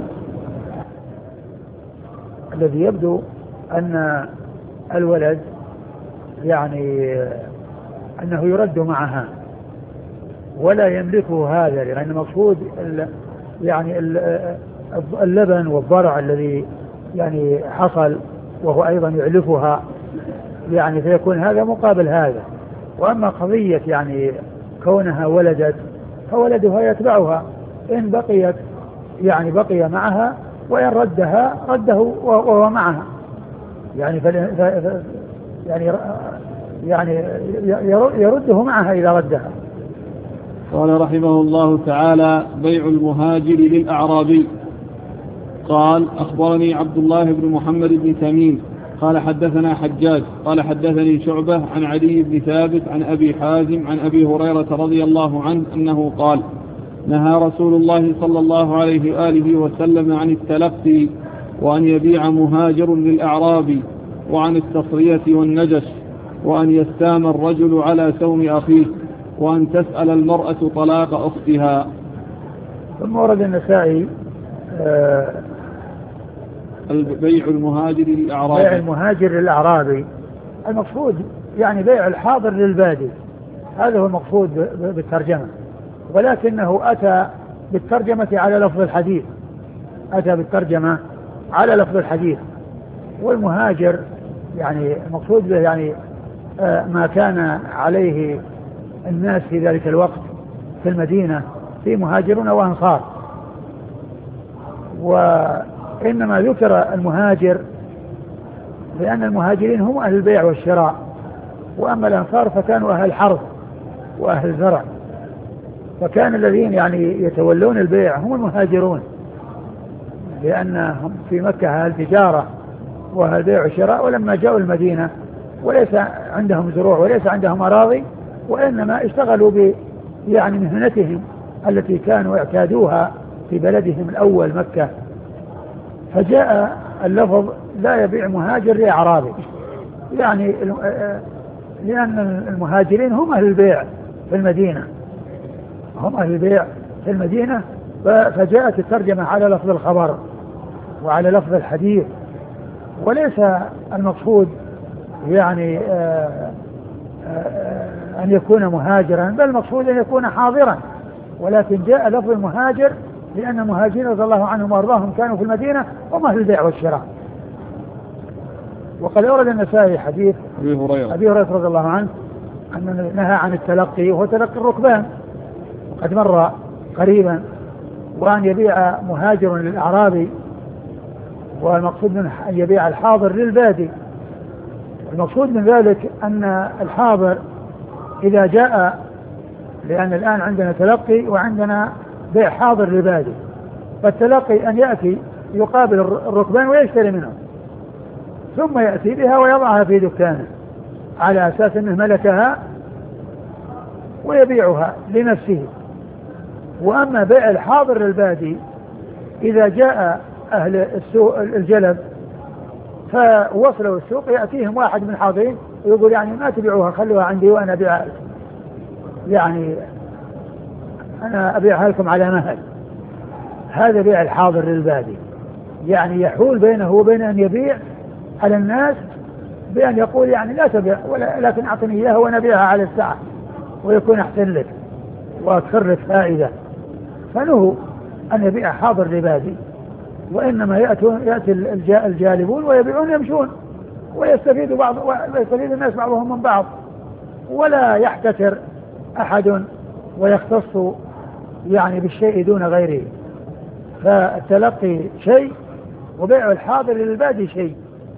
الذي يبدو أن الولد يعني أنه يرد معها ولا يملكه هذا، لأن المقصود يعني اللبن والضرع الذي يعني حصل وهو أيضا يعلفها، يعني فيكون هذا مقابل هذا. وأما قضية يعني كونها ولدت فولدها يتبعها، إن بقيت يعني بقي معها، وإن ردها رده وهو معها، يعني فل... يعني يعني يرده معها إذا ردها. قال رحمه الله تعالى: بيع المهاجر للأعرابي. قال: أخبرني عبد الله بن محمد بن تميم قال حدثنا حجاج قال حدثني شعبة عن علي بن ثابت عن أبي حازم عن أبي هريرة رضي الله عنه أنه قال: نهى رسول الله صلى الله عليه وآله وسلم عن التلقي وأن يبيع مهاجر للأعرابي، وعن التصرية والنجش، وأن يستام الرجل على سوم أخيه، وأن تسأل المرأة طلاق أختها. ثم ورد النسائي آه بيع المهاجر للأعرابي. بيع المهاجر للأعرابي المقصود يعني بيع الحاضر للبادي، هذا هو المقصود بالترجمة، ولكنه أتى بالترجمة على لفظ الحديث، أتى بالترجمة على لفظ الحديث. والمهاجر يعني المقصود به يعني آه ما كان عليه الناس في ذلك الوقت في المدينة، في مهاجرون وأنصار، وإنما ذكر المهاجر لأن المهاجرين هم أهل البيع والشراء، وأما الأنصار فكانوا أهل الحرث وأهل الزرع، فكان الذين يعني يتولون البيع هم المهاجرون، لأنهم في مكة أهل تجارة وأهل البيع والشراء، ولما جاءوا المدينة وليس عندهم زروع وليس عندهم أراضي، وإنما اشتغلوا ب يعني مهنتهم التي كانوا اعتادوها في بلدهم الأول مكة، فجاء اللفظ لا يبيع مهاجر لأعرابي، يعني لأن المهاجرين هم أهل البيع في المدينة، هم أهل البيع في المدينة، فجاءت الترجمة على لفظ الخبر وعلى لفظ الحديث، وليس المقصود يعني آآ آآ أن يكون مهاجرا، بل المقصود أن يكون حاضرا، ولكن جاء لفظ المهاجر لأن المهاجرين رضي الله عنهم وأرضاهم كانوا في المدينة هم أهل البيع والشراء. وقد أورد النسائي حديث أبي هريرة أبي هريرة رضي الله عنه أن نهى عن التلقي وهو تلقي الركبان، وقد مر قريبا، وأن يبيع مهاجر للأعرابي، والمقصود منه أن يبيع الحاضر للبادي. المقصود من ذلك أن الحاضر إذا جاء، لأن الآن عندنا تلقي وعندنا بيع حاضر للبادي، فالتلقي أن يأتي يقابل الركبان ويشتري منهم، ثم يأتي بها ويضعها في دكانه على أساس أنه ملكها ويبيعها لنفسه. وأما بيع الحاضر للبادي إذا جاء أهل السوق الجلب فوصلوا السوق، يأتيهم واحد من الحاضرين ويقول يعني ما تبيعوها، خلوها عندي وأنا أبيعها لكم، يعني أنا أبيعها لكم على مهل. هذا بيع الحاضر للبادي، يعني يحول بينه وبين أن يبيع على الناس بأن يقول يعني لا تبيع ولا لكن أعطني إياها وأنا أبيعها على الساعة ويكون أحسن لك وأكثر لك فائدة. فنهوا أن يبيع حاضر لبادي، وإنما يأتي الجالبون ويبيعون يمشون، ويستفيد بعض ويستفيد الناس بعضهم من بعض، ولا يحتكر أحد ويختص يعني بالشيء دون غيره. فالتلقي شيء وبيع الحاضر للبادي شيء.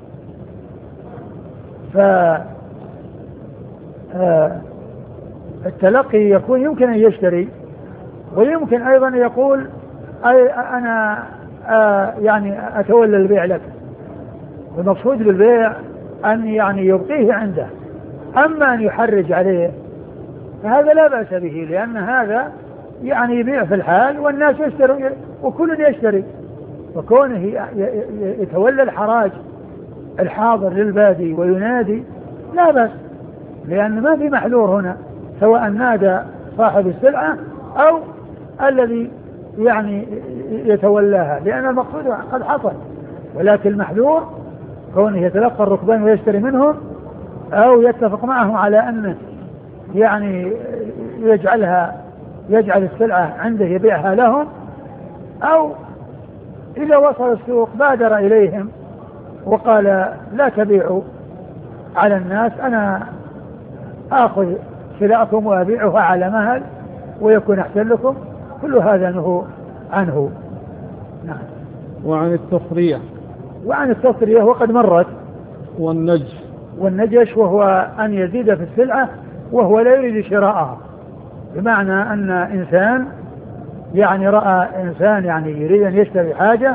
فالتلقي يكون يمكن أن يشتري، ويمكن أيضا يقول أي أنا آه يعني أتولى البيع لك. المقصود بالبيع أن يعني يبقيه عنده، أما أن يحرج عليه فهذا لا بأس به، لأن هذا يعني يبيع في الحال والناس يشتري وكل يشتري، وكونه يتولى الحراج الحاضر للبادي وينادي لا بأس، لأن ما في محذور هنا، سواء نادى صاحب السلعة أو الذي يعني يتولاها، لأن المقصود قد حصل. ولكن المحذور كونه يتلقى الركبان ويشتري منهم، أو يتفق معهم على أنه يعني يجعلها يجعل السلعة عنده يبيعها لهم، أو إذا وصل السوق بادر إليهم وقال لا تبيعوا على الناس، أنا آخذ سلعكم وأبيعها على مهل ويكون أحسن لكم، كل هذا نهو عنه. نعم. وعن التصريح وعن التصريح وقد مرت. والنجش والنجش وهو أن يزيد في السلعة وهو لا يريد شراءها، بمعنى أن إنسان يعني رأى إنسان يعني يريد أن يشتري حاجة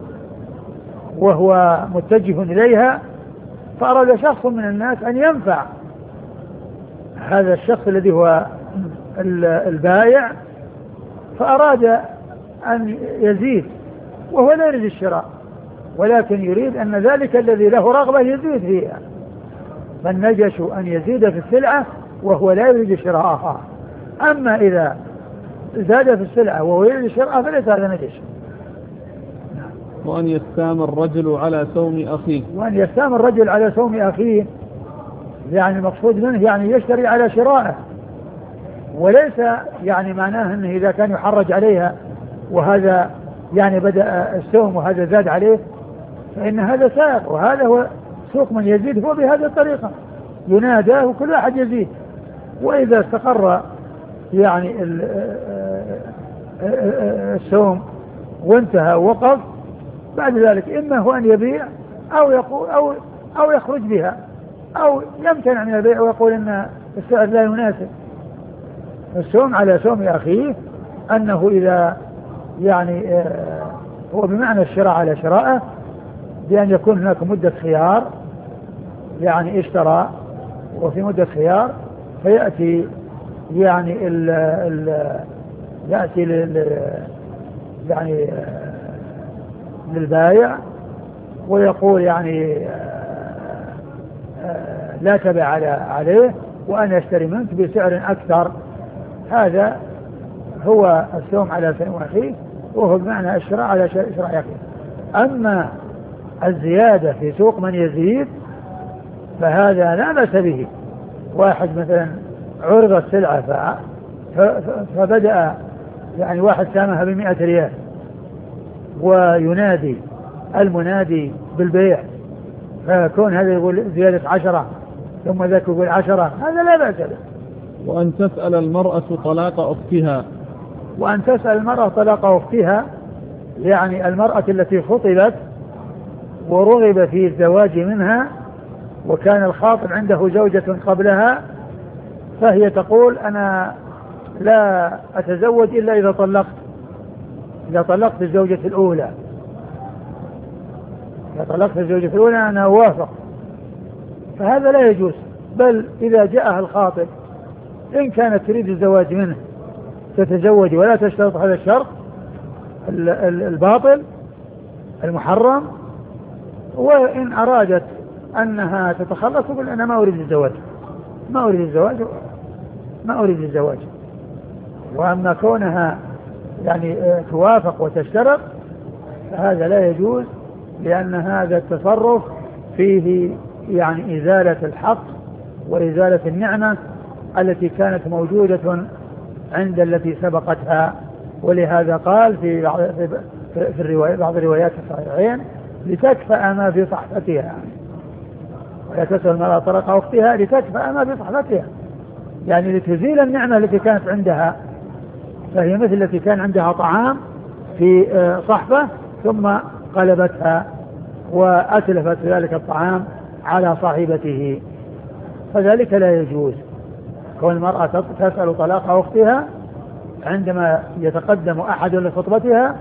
وهو متجه إليها، فأراد شخص من الناس أن ينفع هذا الشخص الذي هو البائع، فأراد أن يزيد وهو لا يريد الشراء، ولكن يريد أن ذلك الذي له رغبة يزيد فيها، فالنجش أن يزيد في السلعة وهو لا يريد شراءها. أما إذا زاد في السلعة وهو يريد شراءها فليس هذا نجش. وأن يستام الرجل على سوم أخيه وأن يستام الرجل على سوم أخيه، يعني المقصود منه يعني يشتري على شرائه، وليس يعني معناه أنه إذا كان يحرج عليها وهذا يعني بدأ السوم وهذا زاد عليه فإن هذا سائق، وهذا هو سوق من يزيد هو بهذه الطريقة، ينادى وكل واحد يزيد. وإذا استقر يعني السوم وانتهى ووقف، بعد ذلك إما هو أن يبيع أو يقول أو أو يخرج بها، أو يمتنع من البيع ويقول إن السعر لا يناسب. السوم على سوم أخيه أنه إذا يعني هو بمعنى الشراء على شراءه، بأن يكون هناك مدة خيار، يعني اشترى وفي مدة خيار، فيأتي يعني ال ال يأتي لل يعني للبائع ويقول يعني لا تبع عليه وأنا أشتري منك بسعر أكثر. هذا هو السوم على سوم أخيه، وهو بمعنى الشراء على شراء أخيه. أما الزيادة في سوق من يزيد فهذا لا بأس به. واحد مثلا عرضت سلعة فبدأ يعني واحد سامها بمئة ريال وينادي المنادي بالبيع، فكون هذا يقول زيادة عشرة ثم ذاك يقول عشرة، هذا لا بأس به. وأن تسأل المرأة طلاق أختها وأن تسأل المرأة طلاق أختها يعني المرأة التي خطبت ورغب في الزواج منها وكان الخاطب عنده زوجة قبلها، فهي تقول أنا لا أتزوج إلا إذا طلقت إذا طلقت الزوجة الأولى إذا طلقت الزوجة الأولى أنا أوافق. فهذا لا يجوز، بل إذا جاءها الخاطب إن كانت تريد الزواج منه تتزوج ولا تشترط هذا الشرط الباطل المحرم، وإن أرادت أنها تتخلص تقول أنا ما أريد الزواج ما أريد الزواج ما أريد الزواج. وأما كونها يعني توافق وتشترط فهذا لا يجوز، لأن هذا التصرف فيه يعني إزالة الحق وإزالة النعمة التي كانت موجودة عند التي سبقتها. ولهذا قال في بعض في الرواية بعض الروايات الصحيحين لتكفأ ما في صحفتها، ولا تسأل المرأة طلاق أختها لتكفأ ما في صحفتها، يعني لتزيل النعمة التي كانت عندها. فهي مثل التي كان عندها طعام في صحفة ثم قلبتها وأتلفت ذلك الطعام على صاحبته، فذلك لا يجوز. كون المرأة تسأل طلاق أختها عندما يتقدم أحد لخطبتها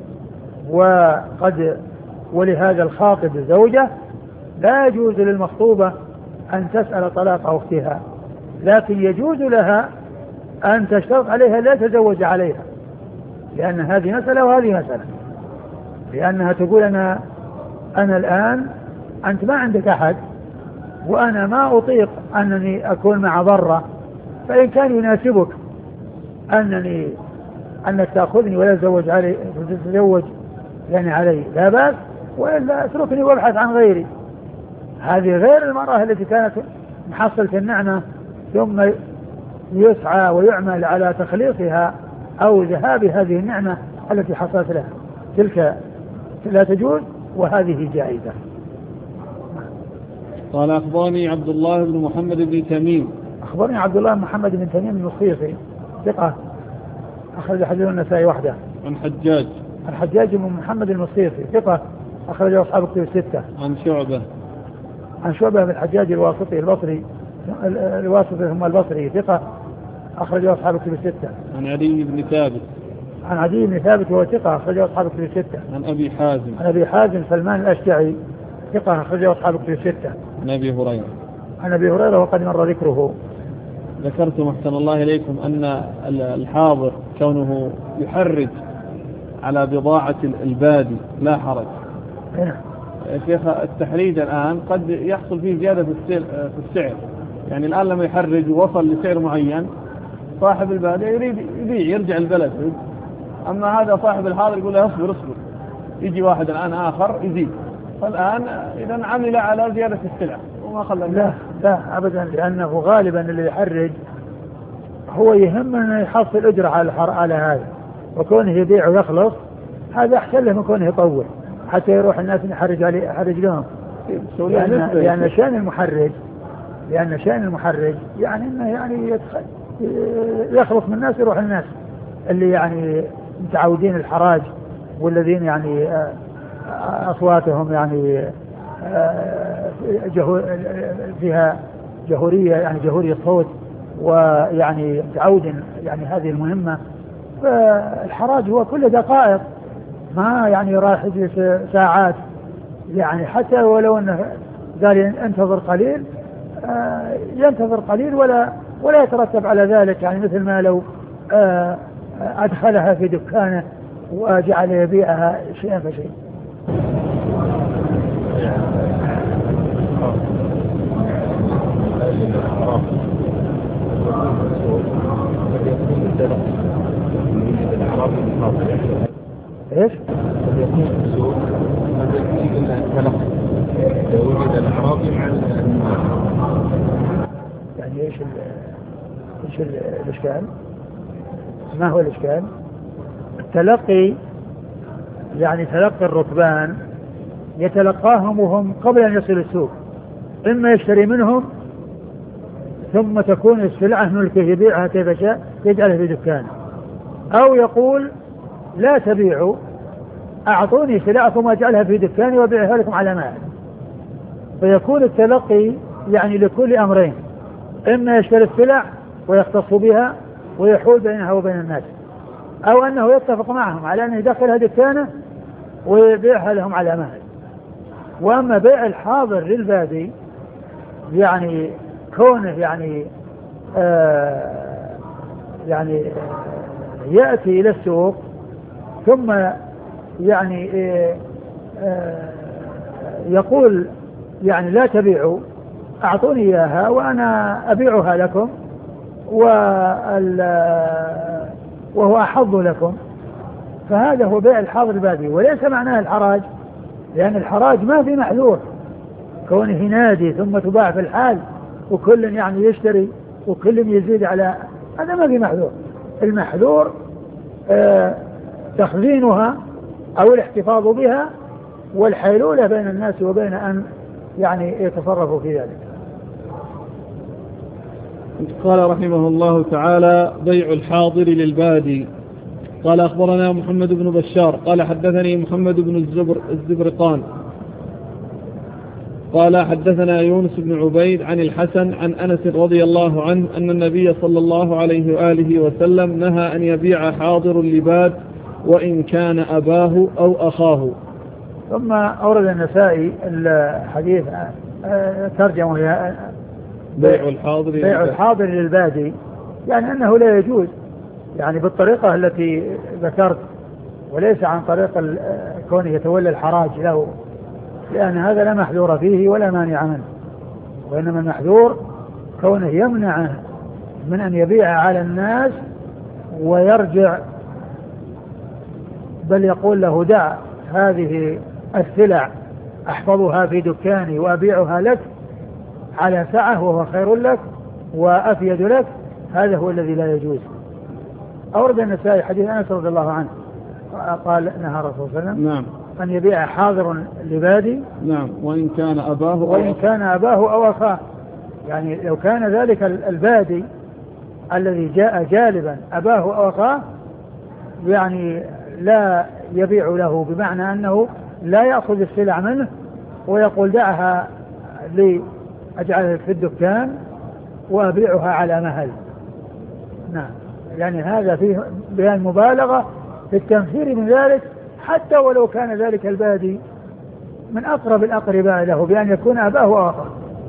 وقد ولهذا الخاطب زوجة، لا يجوز للمخطوبة أن تسأل طلاق أختها، لكن يجوز لها أن تشترط عليها لا تزوج عليها، لأن هذه مسألة وهذه مسألة، لأنها تقول أنا أنا الآن أنت ما عندك أحد وأنا ما أطيق أنني أكون مع ضرة، فإن كان يناسبك أنني أنك تأخذني ولا تزوج علي تتزوج يعني علي لا بأس، وإلا اتركني وابحث عن غيري. هذه غير المرأة التي كانت محصلة النعمة ثم يسعى ويعمل على تخليصها أو ذهاب هذه النعمة التي حصلت لها، تلك لا تجوز وهذه جائزة. قال أخبرني عبد الله بن محمد بن تميم أخبرني عبد الله بن محمد بن تميم المصيصي ثقة أخرج حديث النسائي وحده. عن حجاج الحجاج بن محمد المصيصي ثقة أخرج أصحاب الكتب الستة. عن شعبة عن شعبة بن الحجاج الواسطي البصري الواسطي ثم البصري ثقة أخرج أصحاب الكتب الستة. عن علي بن ثابت عن عدي بن ثابت وهو ثقة أخرج أصحاب الكتب الستة. عن أبي حازم عن أبي حازم سلمان الأشجعي ثقة أخرج أصحاب الكتب الستة. عن أبي هريرة عن أبي هريرة وقد مر ذكره. ذكرتم أحسن الله إليكم أن الحاضر كونه يحرج على بضاعة البادي لا حرج. هنا شيخ التحريج الآن قد يحصل فيه زيادة في السعر، يعني الآن لما يحرج ووصل لسعر معين صاحب البادية يريد يبيع يرجع البلد، أما هذا صاحب الحاضر يقول له اصبر اصبر، يجي واحد الآن آخر يزيد، فالآن إذا عمل على زيادة السلع وما خلى. لا لا أبدا، لأنه غالبا اللي يحرج هو يهم أنه يحصل أجر على على هذا، وكونه يبيع ويخلص هذا أحسن له من كونه يطول حتى يروح الناس يحرج عليه يحرج لهم. لأن, لأن شأن المحرج لأن شأن المحرج يعني إنه يعني يخلص من الناس يروح الناس اللي يعني متعودين الحراج والذين يعني أصواتهم يعني فيها جهورية يعني جهورية صوت ويعني متعود يعني هذه المهمة. فالحراج هو كل دقائق ما يعني راح يجلس ساعات، يعني حتى ولو انه قال انتظر قليل ينتظر قليل ولا ولا يترتب على ذلك، يعني مثل ما لو أدخلها في دكانه وجعل يبيعها شيئا فشيء. ايش؟ قد يكون في السوق قد يكون إلا التلقي لو وجد الأعرابي مع الناس. يعني ايش ال ايش ال الاشكال؟ ما هو الاشكال؟ التلقي يعني تلقي الركبان يتلقاهم وهم قبل ان يصل السوق، اما يشتري منهم ثم تكون السلعة ملكه يبيعها كيف شاء يجعلها في دكانه، او يقول لا تبيعوا اعطوني سلعكم واجعلها في دكاني وابيعها لكم على مال. فيكون التلقي يعني لكل امرين، اما يشتري السلع ويختص بها ويحول بينها وبين الناس، او انه يتفق معهم على ان يدخلها دكانه ويبيعها لهم على مال. واما بيع الحاضر للبادي يعني كونه يعني آه يعني يأتي إلى السوق ثم يعني آه آه يقول يعني لا تبيعوا أعطوني إياها وأنا أبيعها لكم وهو أحظ لكم، فهذا هو بيع الحاضر البادي، وليس معناه الحراج، لأن الحراج ما في محذور كونه نادي ثم تباع في الحال وكل يعني يشتري وكل يزيد على هذا، ما في محذور. المحذور آه تخزينها أو الاحتفاظ بها والحيلولة بين الناس وبين أن يعني يتصرفوا في ذلك. قال رحمه الله تعالى: بيع الحاضر للبادي. قال أخبرنا محمد بن بشار قال حدثني محمد بن الزبر الزبرقان قال حدثنا يونس بن عبيد عن الحسن عن أنس رضي الله عنه أن النبي صلى الله عليه وآله وسلم نهى أن يبيع حاضر اللباد وإن كان أباه أو أخاه. ثم أورد النسائي الحديث ترجمه بيع الحاضر بيع الحاضر للبادي، يعني أنه لا يجوز يعني بالطريقة التي ذكرت، وليس عن طريق كونه يتولى الحراج له، لأن هذا لا محذور فيه ولا مانع منه، وإنما المحذور كونه يمنعه من أن يبيع على الناس ويرجع، بل يقول له دع هذه السلع أحفظها في دكاني وأبيعها لك على سعة وهو خير لك وأفيد لك، هذا هو الذي لا يجوز. أورد النسائي حديث أنس رضي الله عنه قال نهى الرسول صلى الله عليه وسلم نعم أن يبيع حاضر لبادي نعم وإن كان أباه وإن كان أباه أو أخاه، يعني لو كان ذلك البادي الذي جاء جالبا أباه أو أخاه يعني لا يبيع له، بمعنى أنه لا يأخذ السلع منه ويقول دعها لأجعلها في الدكان وأبيعها على مهل. نعم، يعني هذا فيه بيان مبالغة في التنفير من ذلك، حتى ولو كان ذلك البادي من أقرب الأقرباء له بأن يكون أباه أو أخاه.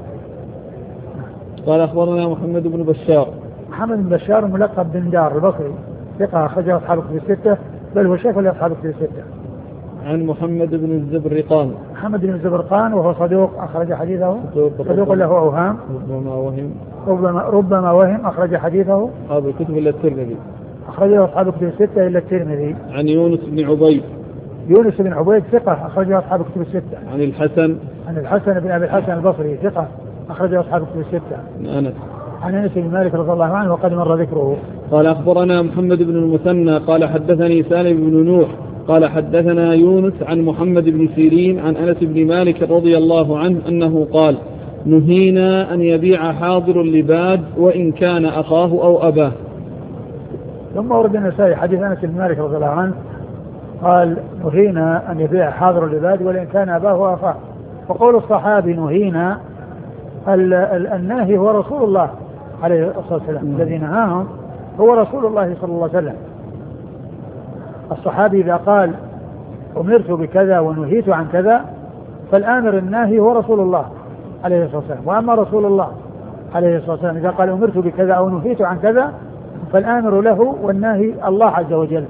قال أخبرنا محمد بن بشار محمد بن بشار ملقب بن دار البصري ثقة أخرجه أصحاب الكتب الستة، بل هو شيخ لأصحاب الكتب الستة. عن محمد بن الزبرقان محمد بن الزبرقان وهو صدوق أخرج حديثه، صدوق له أوهام ربما وهم ربما, ربما وهم أخرج حديثه أصحاب الكتب إلا الترمذي، أخرجه أصحاب الكتب الستة إلا الترمذي. عن يونس بن عبيد يونس بن عبيد ثقة أخرجه أصحاب الكتب الستة. عن الحسن عن الحسن بن أبي الحسن البصري ثقة أخرجه أصحاب الكتب الستة. عن أنس عن أنس بن مالك رضي الله عنه وقد مر ذكره. قال أخبرنا محمد بن المثنى قال حدثني سالم بن نوح قال حدثنا يونس عن محمد بن سيرين عن أنس بن مالك رضي الله عنه أنه قال: نهينا أن يبيع حاضر اللباد وإن كان أخاه أو أباه. ثم ورد النسائي حديث أنس بن مالك رضي الله عنه قال: نهينا أن يبيع حاضر اللباد وإن كان أباه وأخاه. وقول الصحابي نهينا الناهي هو رسول الله عليه الصلاة والسلام، الذي نهاهم هو رسول الله صلى الله عليه وسلم. الصحابي إذا قال أمرت بكذا ونهيت عن كذا فالآمر الناهي هو رسول الله عليه الصلاة والسلام، وأما رسول الله عليه الصلاة والسلام إذا قال أمرت بكذا أو نهيت عن كذا فالآمر له والناهي الله عز وجل.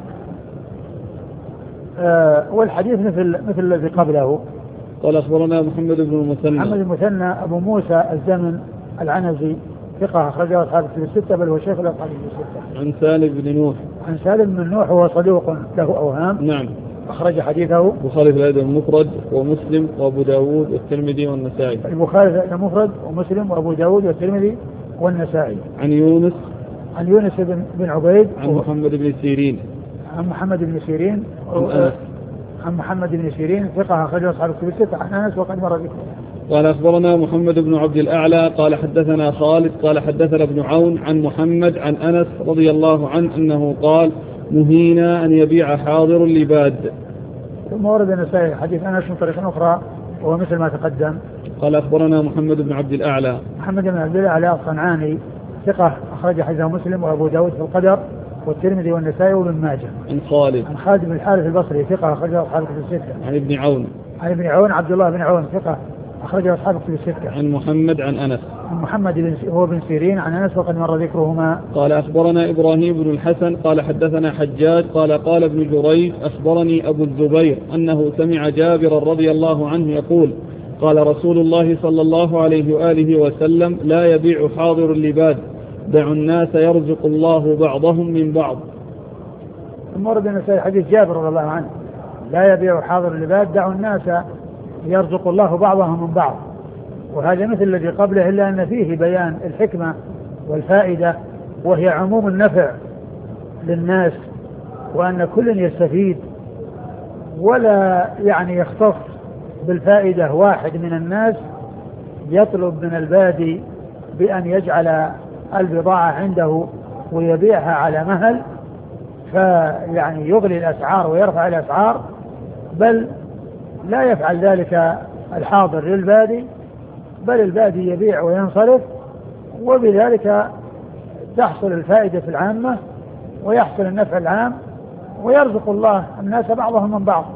آه والحديث مثل مثل الذي قبله. قال أخبرنا محمد بن المثنى محمد المثنى أبو موسى الزمن العنزي ثقة أخرجه أصحاب الكتب الستة، بل هو شيخ الأصحاب الكتب الستة. عن سالم بن نوح عن سالم بن نوح وهو صدوق له أوهام. نعم. أخرج حديثه البخاري في الأدب المفرد ومسلم وأبو داود والترمذي والنسائي. البخاري في المفرد ومسلم وأبو داود والترمذي والنسائي. عن يونس عن يونس بن عبيد عن محمد بن سيرين عن محمد بن سيرين عن أنس عن محمد بن سيرين ثقة أخرجه أصحاب الكتب الستة عن أنس وقد مر ذكره. قال أخبرنا محمد بن عبد الأعلى قال حدثنا خالد قال حدثنا ابن عون عن محمد عن أنس رضي الله عنه أنه قال نهينا أن يبيع حاضر لباد. ثم ورد النسائي حديث أنس من طريق أخرى وهو مثل ما تقدم. قال أخبرنا محمد بن عبد الأعلى محمد بن عبد الأعلى الصنعاني ثقة أخرج حديثه مسلم وأبو داود في القدر والترمذي والنسائي وابن ماجه. عن خالد عن خالد بن الحارث البصري ثقة أخرجه أصحاب الكتب الستة. عن ابن عون عن ابن عون عبد الله بن عون ثقة أخرجه أصحاب الكتب الستة. عن محمد عن أنس عن محمد بن هو بن سيرين عن أنس وقد مر ذكرهما. قال أخبرنا إبراهيم بن الحسن قال حدثنا حجاج قال قال ابن جريج أخبرني أبو الزبير أنه سمع جابر رضي الله عنه يقول قال رسول الله صلى الله عليه وآله وسلم لا يبيع حاضر اللباد دعوا الناس يرزق الله بعضهم من بعض. ثم ورد النسائي حديث جابر رضي الله عنه لا يبيع حاضر اللباد دعوا الناس يرزق الله بعضهم من بعض. وهذا مثل الذي قبله إلا أن فيه بيان الحكمة والفائدة وهي عموم النفع للناس وأن كل يستفيد ولا يعني يختص بالفائدة واحد من الناس يطلب من البادي بأن يجعل البضاعة عنده ويبيعها على مهل فيعني يغلي الأسعار ويرفع الأسعار، بل لا يفعل ذلك الحاضر للبادي بل البادي يبيع وينصرف وبذلك تحصل الفائدة العامة ويحصل النفع العام ويرزق الله الناس بعضهم من بعض.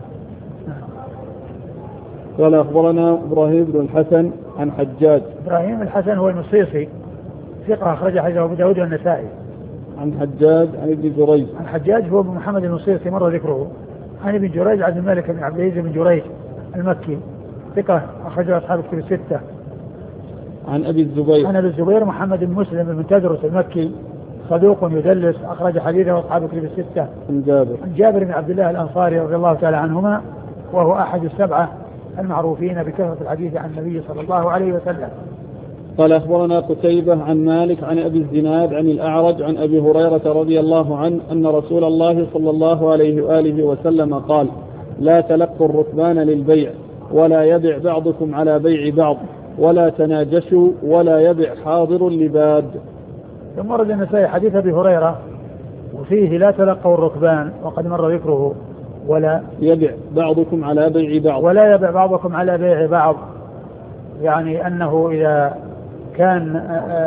قال أخبرنا إبراهيم بن الحسن عن حجاج. إبراهيم الحسن هو المصيصي ثقة أخرج حديثه أبو داود والنسائي. عن حجاج عن ابن جريج. عن حجاج هو ابن محمد المصيصي مر ذكره. عن ابن جريج عبد الملك بن عبد العزيز بن جريج المكي ثقة أخرجه أصحاب الكتب الستة. عن أبي الزبير. عن أبي الزبير محمد بن مسلم بن تدرس المكي صدوق يدلس أخرج حديثه أصحاب الكتب الستة. عن جابر. عن جابر بن عبد الله الأنصاري رضي الله تعالى عنهما وهو أحد السبعة المعروفين بكثرة الحديث عن النبي صلى الله عليه وسلم. قال أخبرنا قتيبة عن مالك عن أبي الزناد عن الأعرج عن أبي هريرة رضي الله عنه أن رسول الله صلى الله عليه وآله وسلم قال لا تلقوا الركبان للبيع ولا يبع بعضكم على بيع بعض ولا تناجشوا ولا يبع حاضر لباد. ثم ورد النسائي حديث أبي هريرة وفيه لا تلقوا الركبان وقد مر ذكره ولا يبع بعضكم على بيع بعض ولا يبع بعضكم على بيع بعض، يعني أنه إذا كان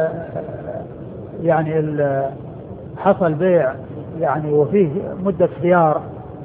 يعني حصل بيع يعني وفيه مدة خيار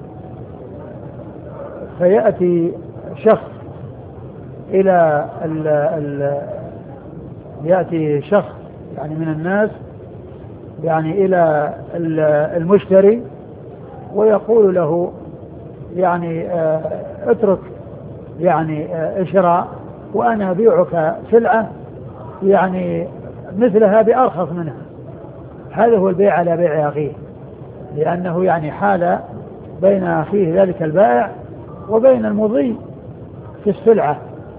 فيأتي شخص إلى ال ال يأتي شخص يعني من الناس يعني إلى المشتري ويقول له يعني اترك يعني اشراء وأنا أبيعك سلعة يعني مثلها بأرخص منها. هذا هو البيع على بيع أخيه، لأنه يعني حال بين أخيه ذلك البائع وبين المضي في السلعة.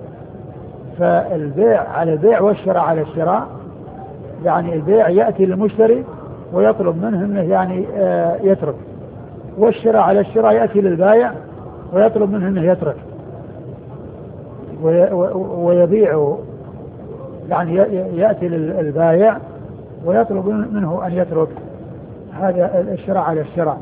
فالبيع على البيع والشراء على الشراء، يعني البيع يأتي للمشتري ويطلب منه انه يعني يترك، والشراء على الشراء يأتي للبائع ويطلب منه انه يترك ويبيع، يعني يأتي للبائع ويطلب منه أن يترك. هذا الشراء على الشراء.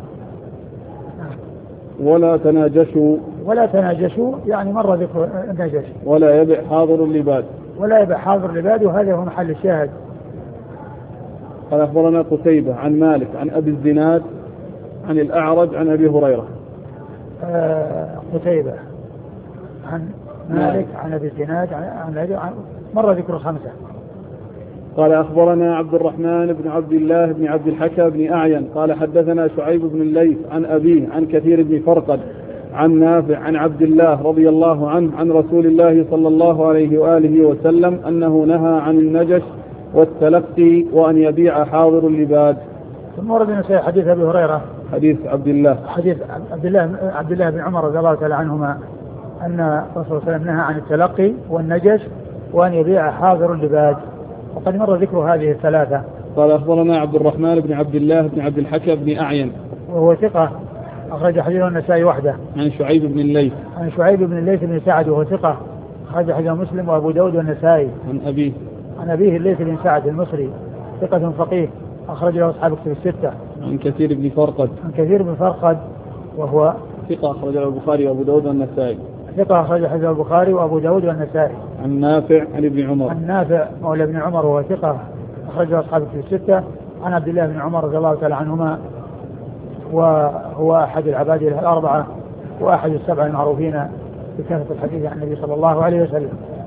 ولا تناجشوا ولا تناجشوا يعني مرة ذكر النجش. ولا يبع حاضر لباد ولا يبع حاضر لباد، وهذا هو محل الشاهد. قال أخبرنا قتيبة عن مالك عن أبي الزناد عن الأعرج عن أبي هريرة. آه قتيبة عن مالك عن أبي الزناد عن, عن مر ذكر الخمسة. قال أخبرنا عبد الرحمن بن عبد الله بن عبد الحكى بن أعين قال حدثنا شعيب بن الليث عن أبيه عن كثير بن فرقد عن نافع عن عبد الله رضي الله عنه عن رسول الله صلى الله عليه وآله وسلم أنه نهى عن النجش والتلقي وأن يبيع حاضر اللباد. ثم ورد النسائي حديث أبي هريرة حديث عبد الله حديث عبد الله عبد الله بن عمر رضي الله تعالى عنهما أن الرسول صلى الله عليه وسلم نهى عن التلقي والنجش وأن يبيع حاضر لباد، وقد مر ذكر هذه الثلاثة. قال أخبرنا عبد الرحمن بن عبد الله بن عبد الحكم بن أعين وهو ثقة أخرج حديثه النسائي وحده. عن شعيب بن الليث عن شعيب بن الليث بن سعد وهو ثقة أخرج حديثه مسلم وأبو داود والنسائي. عن أبيه عن أبيه الليث بن سعد المصري ثقة فقيه أخرج له أصحاب كتب الستة. عن كثير بن فرقد عن كثير بن فرقد وهو ثقة أخرج له البخاري وأبو داود والنسائي. ثقة أخرج حديثه البخاري وأبو داود والنسائي. عن نافع عن ابن عمر. عن نافع مولى ابن عمر وهو ثقة أخرج له أصحاب كتب الستة. عن عبد الله بن عمر رضي الله تعالى عنهما وهو أحد العباد الأربعة وأحد السبعة المعروفين بكثرة الحديث عن النبي صلى الله عليه وسلم.